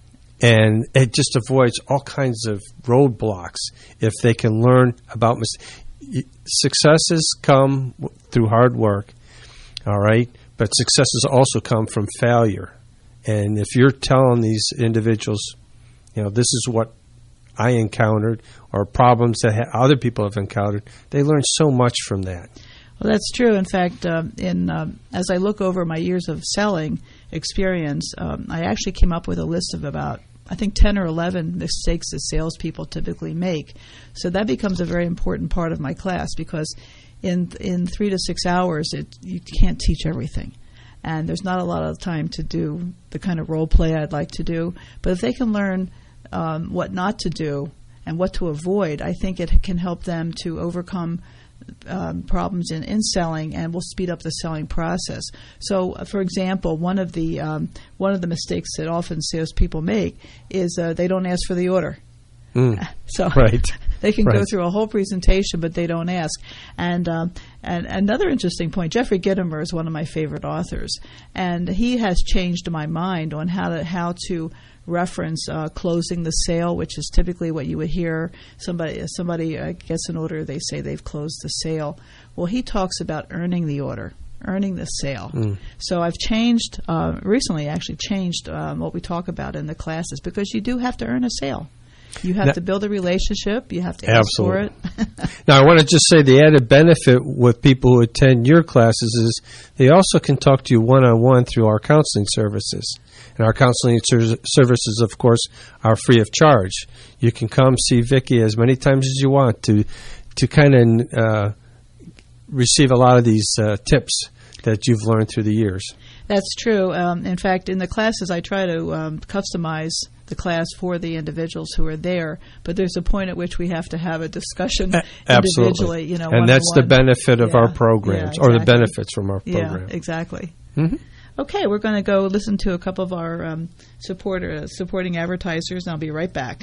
And it just avoids all kinds of roadblocks if they can learn about mistakes. Successes come w- through hard work, all right? But successes also come from failure. And if you're telling these individuals, you know, this is what I encountered, or problems that ha- other people have encountered, they learn so much from that. Well, that's true. In fact, um, in um, as I look over my years of selling experience, um, I actually came up with a list of about, I think, ten or eleven mistakes that salespeople typically make. So that becomes a very important part of my class, because in in three to six hours, it, you can't teach everything. And there's not a lot of time to do the kind of role play I'd like to do. But if they can learn um, what not to do and what to avoid, I think it can help them to overcome Um, problems in, in selling, and will speed up the selling process. So, uh, for example, one of the um, one of the mistakes that often salespeople make is uh, they don't ask for the order. Mm. So right. they can right. go through a whole presentation, but they don't ask. And um, and another interesting point, Jeffrey Gitomer is one of my favorite authors, and he has changed my mind on how to how to reference uh, closing the sale, which is typically what you would hear. Somebody somebody uh, gets an order, they say they've closed the sale. Well, he talks about earning the order, earning the sale. Mm. So I've changed, uh, recently actually changed um, what we talk about in the classes, because you do have to earn a sale. You have Now, to build a relationship. You have to ask absolutely. for it. Now, I want to just say the added benefit with people who attend your classes is they also can talk to you one-on-one through our counseling services. And our counseling ser- services, of course, are free of charge. You can come see Vicki as many times as you want to to kind of uh, receive a lot of these uh, tips that you've learned through the years. That's true. Um, in fact, in the classes, I try to um, customize the class for the individuals who are there, but there's a point at which we have to have a discussion A- individually. You know, and that's the one-on-one. benefit of Yeah, our programs, yeah, or the exactly. benefits from our program. Yeah, exactly. Mm-hmm. Okay, we're going to go listen to a couple of our um, supporter, supporting advertisers, and I'll be right back.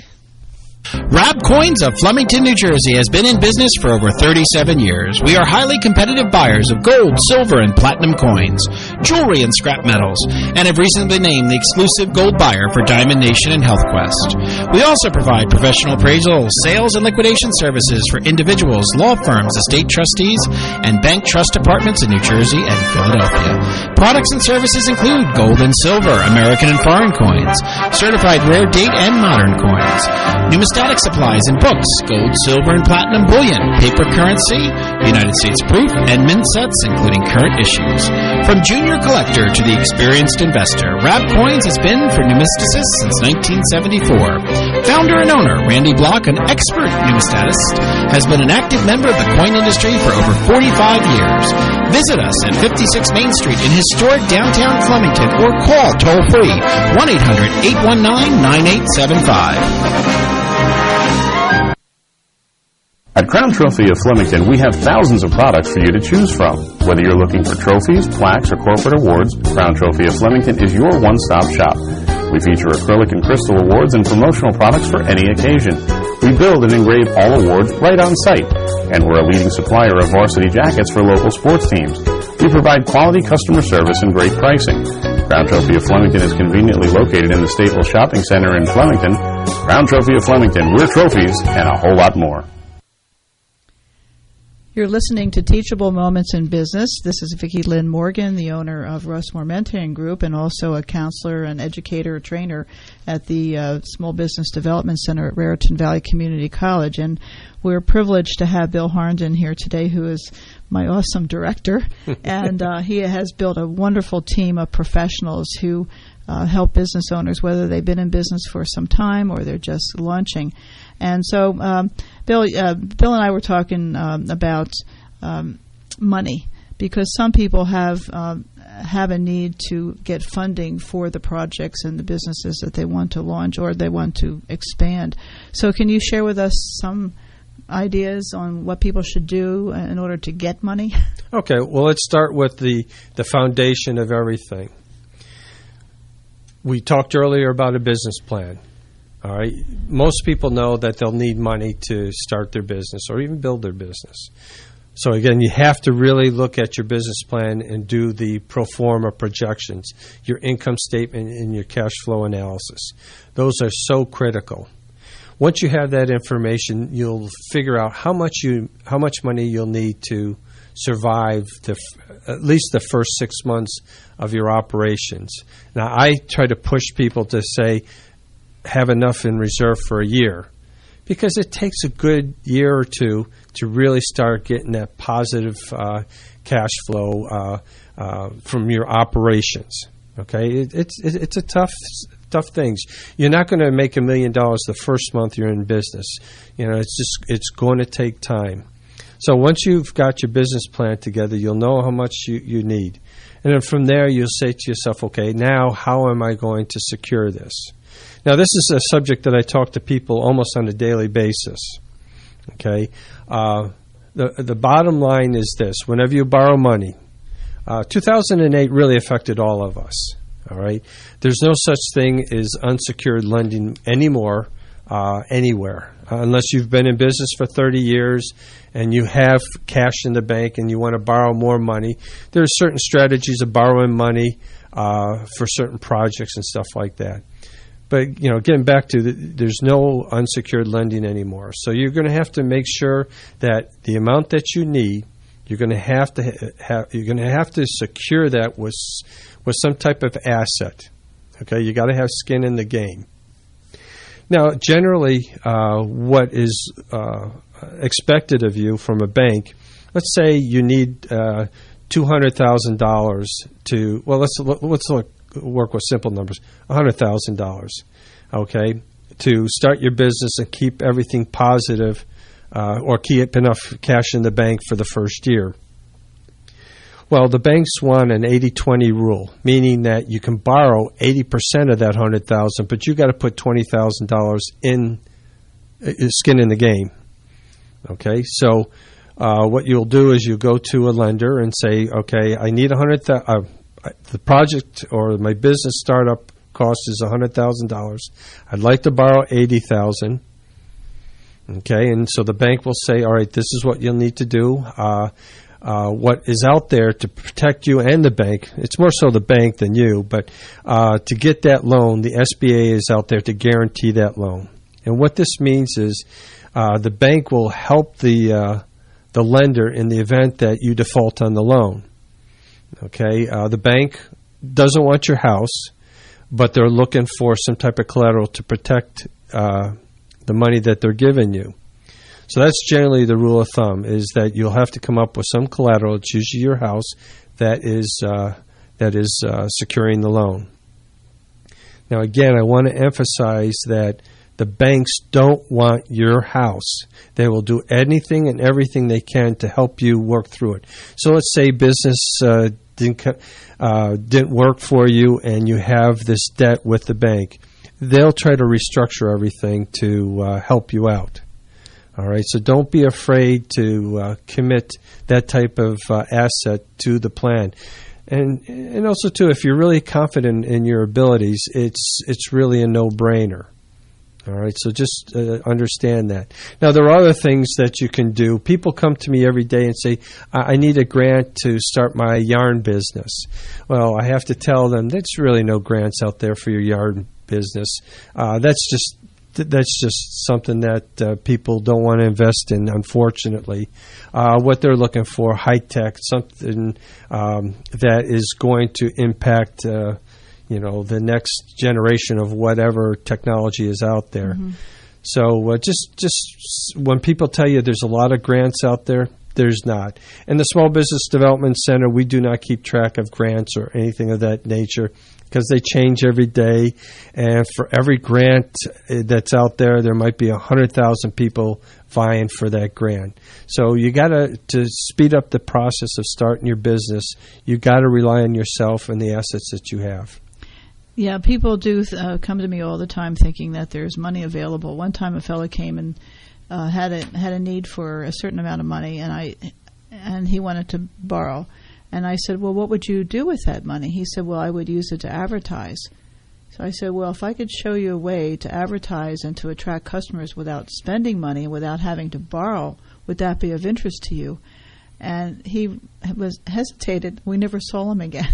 Rab Coins of Flemington, New Jersey has been in business for over thirty-seven years. We are highly competitive buyers of gold, silver, and platinum coins, jewelry, and scrap metals, and have recently been named the exclusive gold buyer for Diamond Nation and HealthQuest. We also provide professional appraisal, sales, and liquidation services for individuals, law firms, estate trustees, and bank trust departments in New Jersey and Philadelphia. Products and services include gold and silver, American and foreign coins, certified rare date and modern coins, numismatic supplies and books, gold, silver, and platinum bullion, paper currency, United States proof, and mint sets, including current issues. From junior older collector to the experienced investor, Rab Coins has been for numisticists since nineteen seventy-four. Founder and owner Randy Block, an expert numismatist, has been an active member of the coin industry for over forty-five years. Visit us at fifty-six Main Street in historic downtown Flemington or call toll-free one eight hundred eight one nine nine eight seven five. At Crown Trophy of Flemington, we have thousands of products for you to choose from. Whether you're looking for trophies, plaques, or corporate awards, Crown Trophy of Flemington is your one-stop shop. We feature acrylic and crystal awards and promotional products for any occasion. We build and engrave all awards right on site, and we're a leading supplier of varsity jackets for local sports teams. We provide quality customer service and great pricing. Crown Trophy of Flemington is conveniently located in the Staples Shopping Center in Flemington. Crown Trophy of Flemington, we're trophies and a whole lot more. You're listening to Teachable Moments in Business. This is Vicki Lynn Morgan, the owner of Russmore Mentoring Group and also a counselor and educator, trainer at the uh, Small Business Development Center at Raritan Valley Community College. And we're privileged to have Bill Harnden here today, who is my awesome director. and uh, he has built a wonderful team of professionals who uh, help business owners, whether they've been in business for some time or they're just launching. And so, um, Bill, uh, Bill and I were talking um, about um, money, because some people have um, have a need to get funding for the projects and the businesses that they want to launch or they want to expand. So, can you share with us some ideas on what people should do in order to get money? Okay. Well, let's start with the the foundation of everything. We talked earlier about a business plan. All right. Most people know that they'll need money to start their business or even build their business. So, again, you have to really look at your business plan and do the pro forma projections, your income statement and your cash flow analysis. Those are so critical. Once you have that information, you'll figure out how much you how much money you'll need to survive the, at least the first six months of your operations. Now, I try to push people to say, have enough in reserve for a year, because it takes a good year or two to really start getting that positive uh, cash flow uh, uh, from your operations. Okay, it, it's it, it's a tough tough things. You're not going to make a million dollars the first month you're in business. You know, it's just it's going to take time. So once you've got your business plan together, you'll know how much you, you need, and then from there you'll say to yourself, okay, now how am I going to secure this? Now, this is a subject that I talk to people almost on a daily basis, okay? Uh, the the bottom line is this. Whenever you borrow money, uh, two thousand eight really affected all of us, all right? There's no such thing as unsecured lending anymore uh, anywhere, uh, unless you've been in business for thirty years and you have cash in the bank and you want to borrow more money. There are certain strategies of borrowing money uh, for certain projects and stuff like that. But, you know, getting back to the, there's no unsecured lending anymore. So you're going to have to make sure that the amount that you need, you're going to have to ha- have you're going to have to secure that with with some type of asset. Okay, you got to have skin in the game. Now, generally, uh, what is uh, expected of you from a bank? Let's say you need uh, two hundred thousand dollars to. Well, let's let's look. work with simple numbers, one hundred thousand dollars, okay, to start your business and keep everything positive uh, or keep enough cash in the bank for the first year. Well, the banks want an eighty twenty rule, meaning that you can borrow eighty percent of that one hundred thousand dollars, but you got to put twenty thousand dollars in uh, skin in the game, okay? So uh, what you'll do is you go to a lender and say, okay, I need one hundred thousand dollars. Uh, the project or my business startup cost is one hundred thousand dollars. I'd like to borrow eighty thousand dollars. Okay, and so the bank will say, all right, this is what you'll need to do. Uh, uh, what is out there to protect you and the bank, it's more so the bank than you, but uh, to get that loan, the S B A is out there to guarantee that loan. And what this means is uh, the bank will help the uh, the lender in the event that you default on the loan. Okay, uh, the bank doesn't want your house, but they're looking for some type of collateral to protect uh, the money that they're giving you. So that's generally the rule of thumb, is that you'll have to come up with some collateral. It's usually your house that is uh, that is uh, securing the loan. Now, again, I want to emphasize that the banks don't want your house. They will do anything and everything they can to help you work through it. So let's say business uh, didn't uh, didn't work for you and you have this debt with the bank. They'll try to restructure everything to uh, help you out. All right, so don't be afraid to uh, commit that type of uh, asset to the plan. And and also, too, if you're really confident in your abilities, it's it's really a no-brainer. All right, so just uh, understand that. Now, there are other things that you can do. People come to me every day and say, I, I need a grant to start my yarn business. Well, I have to tell them there's really no grants out there for your yarn business. Uh, that's just that's just something that uh, people don't want to invest in, unfortunately. Uh, what they're looking for, high-tech, something um, that is going to impact uh you know, the next generation of whatever technology is out there. Mm-hmm. So uh, just just when people tell you there's a lot of grants out there, there's not. In the Small Business Development Center, we do not keep track of grants or anything of that nature because they change every day. And for every grant that's out there, there might be one hundred thousand people vying for that grant. So you got to to speed up the process of starting your business, you got to rely on yourself and the assets that you have. Yeah, people do uh, come to me all the time thinking that there's money available. One time a fellow came and uh, had a had a need for a certain amount of money, and I and he wanted to borrow. And I said, well, what would you do with that money? He said, well, I would use it to advertise. So I said, well, if I could show you a way to advertise and to attract customers without spending money, without having to borrow, would that be of interest to you? And he was hesitated. We never saw him again.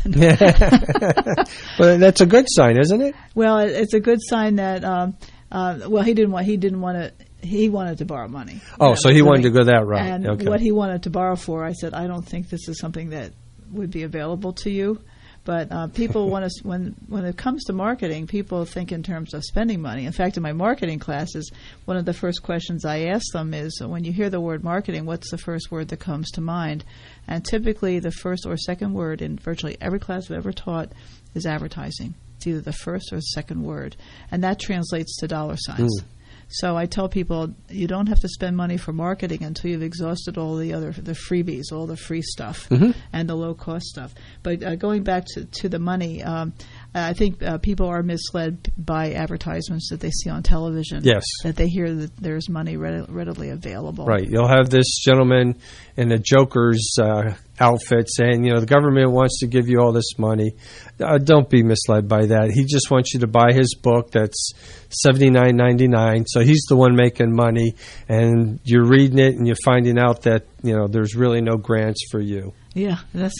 Well, that's a good sign, isn't it? Well, it's a good sign that. Um, uh, well, he didn't want. He didn't want to. He wanted to borrow money. Oh, so he wanted to go that route. And okay. What he wanted to borrow for, I said, I don't think this is something that would be available to you. But uh, people want to, when when it comes to marketing, people think in terms of spending money. In fact, in my marketing classes, one of the first questions I ask them is, when you hear the word marketing, what's the first word that comes to mind? And typically the first or second word in virtually every class I've ever taught is advertising. It's either the first or the second word. And that translates to dollar signs. Mm. So I tell people you don't have to spend money for marketing until you've exhausted all the other the freebies, all the free stuff, mm-hmm. and the low cost stuff. But uh, going back to, to the money, um, I think uh, people are misled by advertisements that they see on television. Yes, that they hear that there's money readily, readily available. Right. You'll have this gentleman in a Joker's uh, outfit saying, you know, the government wants to give you all this money. Uh, don't be misled by that. He just wants you to buy his book that's seventy-nine ninety-nine. So he's the one making money, and you're reading it and you're finding out that, you know, there's really no grants for you. Yeah, that's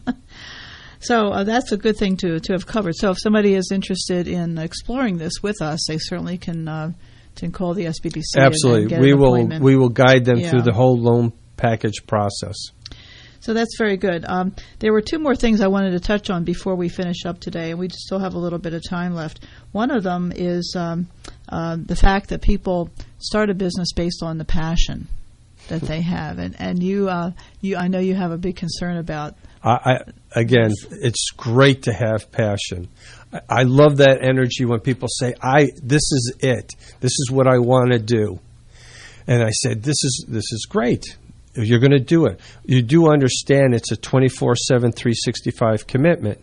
so uh, that's a good thing to to have covered. So if somebody is interested in exploring this with us, they certainly can uh, can call the S B D C. Absolutely, and, and get we an will appointment. we will guide them yeah. through the whole loan package process. So that's very good. Um, there were two more things I wanted to touch on before we finish up today, and we still have a little bit of time left. One of them is um, uh, the fact that people start a business based on the passion that they have, and and you, uh, you, I know you have a big concern about. I, I again, it's great to have passion. I, I love that energy when people say, "I this is it. This is what I want to do," and I said, "This is this is great." You're going to do it. You do understand it's a twenty-four seven, three sixty-five commitment.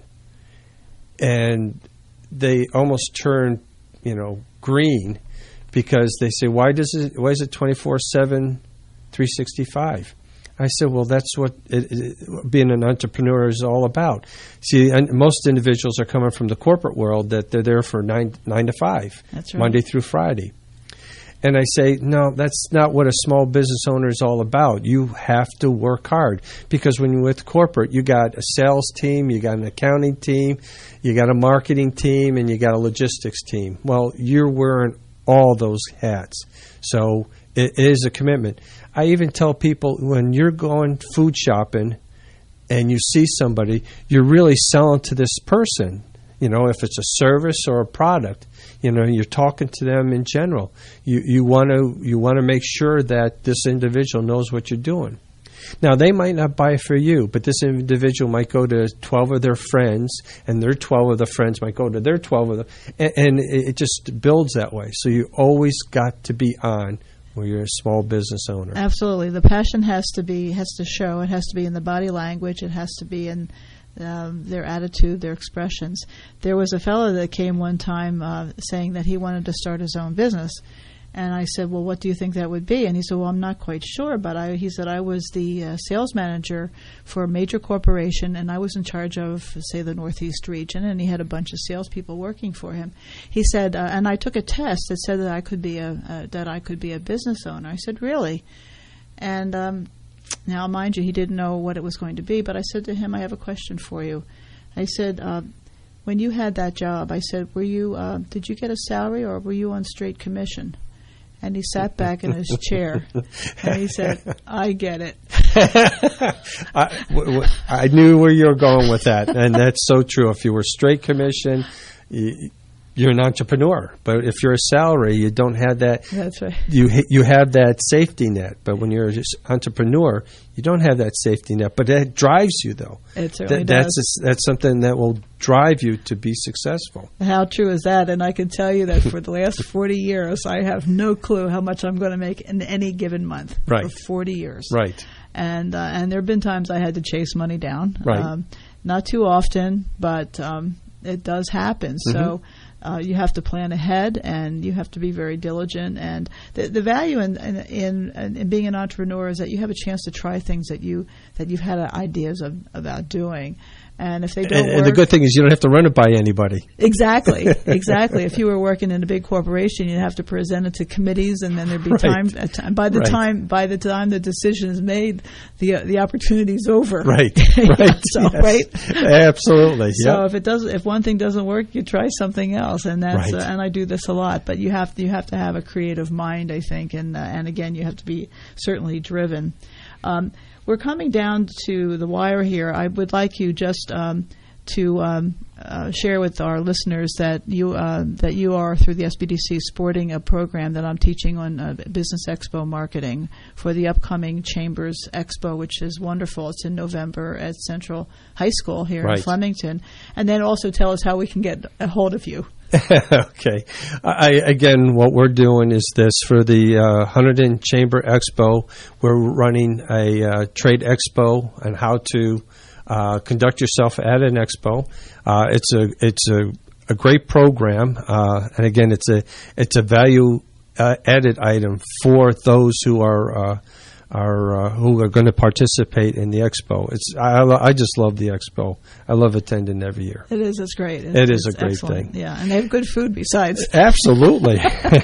And they almost turn, you know, green because they say, why does it, why is it twenty-four seven, three sixty-five? I said, well, that's what it, it, being an entrepreneur is all about. See, and most individuals are coming from the corporate world that they're there for nine, nine to five, that's right. Monday through Friday. And I say, no, that's not what a small business owner is all about. You have to work hard because when you're with corporate, you got a sales team, you got an accounting team, you got a marketing team, and you got a logistics team. Well, you're wearing all those hats. So it is a commitment. I even tell people when you're going food shopping and you see somebody, you're really selling to this person. You know, if it's a service or a product, you know, you're talking to them in general. You you want to you want to make sure that this individual knows what you're doing. Now, they might not buy for you, but this individual might go to twelve of their friends, and their twelve of the friends might go to their twelve of them, and, and it just builds that way. So you always got to be on when you're a small business owner. Absolutely. The passion has to be has to show. It has to be in the body language. It has to be in um, their attitude, their expressions. There was a fellow that came one time uh, saying that he wanted to start his own business. And I said, well, what do you think that would be? And he said, well, I'm not quite sure. But I, he said, I was the uh, sales manager for a major corporation, and I was in charge of, say, the Northeast region, and he had a bunch of salespeople working for him. He said, uh, and I took a test that said that I could be a uh, that I could be a business owner. I said, really? And um, now, mind you, he didn't know what it was going to be. But I said to him, I have a question for you. I said, uh, when you had that job, I said, were you uh, did you get a salary or were you on straight commission? And he sat back in his chair, and he said, I get it. I, w- w- I knew where you were going with that, and that's so true. If you were straight commission, you, you're an entrepreneur. But if you're a salary, you don't have that. That's right. You you have that safety net. But when you're an entrepreneur, you don't have that safety net. But that drives you, though. It certainly Th- that's does. a, that's something that will drive you to be successful. How true is that? And I can tell you that for the last forty years, I have no clue how much I'm going to make in any given month. Right. For forty years. Right. And uh, and there have been times I had to chase money down. Right. Um, not too often, but um, it does happen. Mm-hmm. So uh, you have to plan ahead, and you have to be very diligent. And the, the value in in, in in being an entrepreneur is that you have a chance to try things that you that you've had ideas of, about doing. And if they don't and, work, and the good thing is you don't have to run it by anybody. Exactly, exactly. If you were working in a big corporation, you'd have to present it to committees, and then there'd be Right. time. A time by the Right. time by the time the decision is made, the uh, the opportunity's over. Right, You know, right, so yes. right. Absolutely. So Yep. if it does, if one thing doesn't work, you try something else, and that's Right. uh, and I do this a lot. But you have to, you have to have a creative mind, I think, and uh, and again, you have to be certainly driven. Um, we're coming down to the wire here. I would like you just. Um, to um, uh, share with our listeners that you uh, that you are, through the S B D C, sporting a program that I'm teaching on uh, Business Expo marketing for the upcoming Chambers Expo, which is wonderful. It's in November at Central High School here Right. in Flemington. And then also tell us how we can get a hold of you. Okay. I, again, what we're doing is this. For the uh, Hunterdon Chamber Expo, we're running a uh, trade expo on how to uh, conduct yourself at an expo. Uh, it's a it's a, a great program, uh, and again, it's a it's a value uh, added item for those who are uh, are uh, who are going to participate in the expo. It's I, I just love the expo. I love attending every year. It is. It's great. It's, It is it's a great excellent. thing. Yeah, and they have good food besides. Absolutely.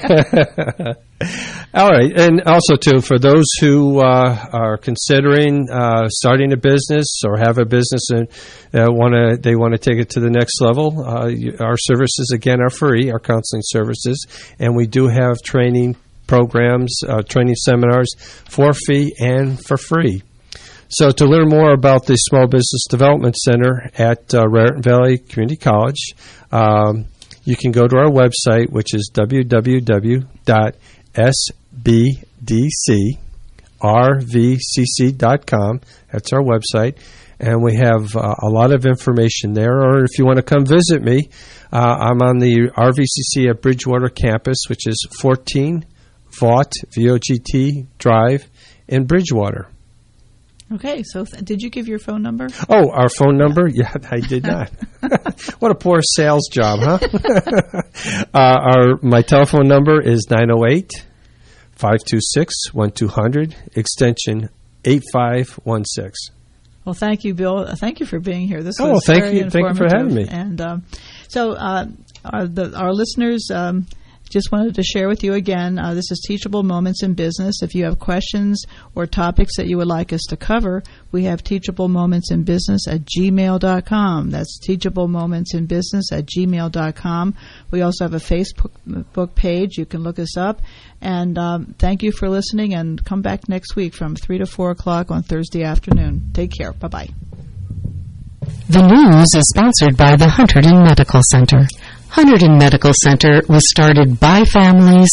All right, and also too, for those who uh, are considering uh, starting a business or have a business and uh, want to, they want to take it to the next level. Uh, you, our services again are free, our counseling services, and we do have training programs, uh, training seminars for fee and for free. So to learn more about the Small Business Development Center at uh, Raritan Valley Community College, um, you can go to our website, which is w w w dot s b d c r v c c dot com. That's our website. And we have uh, a lot of information there. Or if you want to come visit me, uh, I'm on the R V C C at Bridgewater campus, which is fourteen Vaught, V O G T Drive in Bridgewater. Okay, so th- did you give your phone number? Oh, our phone number? Yeah, I did not. What a poor sales job, huh? uh, our my telephone number is nine oh eight, five two six, one two zero zero, extension eight five one six. Well, thank you, Bill. Uh, thank you for being here. This Oh, was thank very you. Thank you for informative. having me. And um, so, uh, our, the, our listeners. Um, Just wanted to share with you again, uh, this is Teachable Moments in Business. If you have questions or topics that you would like us to cover, we have teachable moments in business at gmail dot com. That's teachable moments in business at gmail dot com. We also have a Facebook page. You can look us up. And um, thank you for listening, and come back next week from three to four o'clock on Thursday afternoon. Take care. Bye-bye. The news is sponsored by the Hunterdon Medical Center. Hunterdon Medical Center was started by families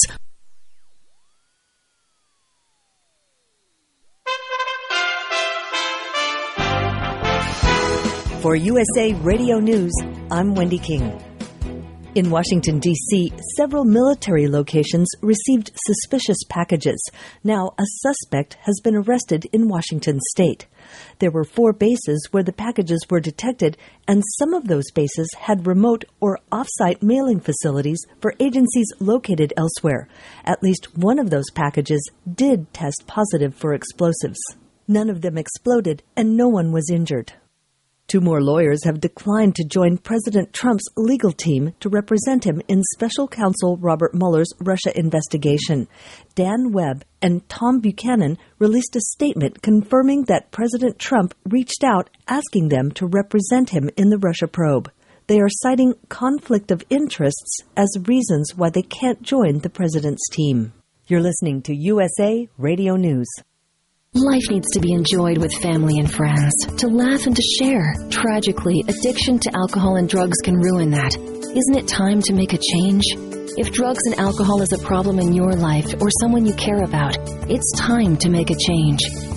For U S A Radio News, I'm Wendy King. In Washington, D C, several military locations received suspicious packages. Now, a suspect has been arrested in Washington state. There were four bases where the packages were detected, and some of those bases had remote or off-site mailing facilities for agencies located elsewhere. At least one of those packages did test positive for explosives. None of them exploded, and no one was injured. Two more lawyers have declined to join President Trump's legal team to represent him in Special Counsel Robert Mueller's Russia investigation. Dan Webb and Tom Buchanan released a statement confirming that President Trump reached out asking them to represent him in the Russia probe. They are citing conflict of interests as reasons why they can't join the president's team. You're listening to U S A Radio News. Life needs to be enjoyed with family and friends, to laugh and to share. Tragically, addiction to alcohol and drugs can ruin that. Isn't it time to make a change? If drugs and alcohol is a problem in your life or someone you care about, it's time to make a change.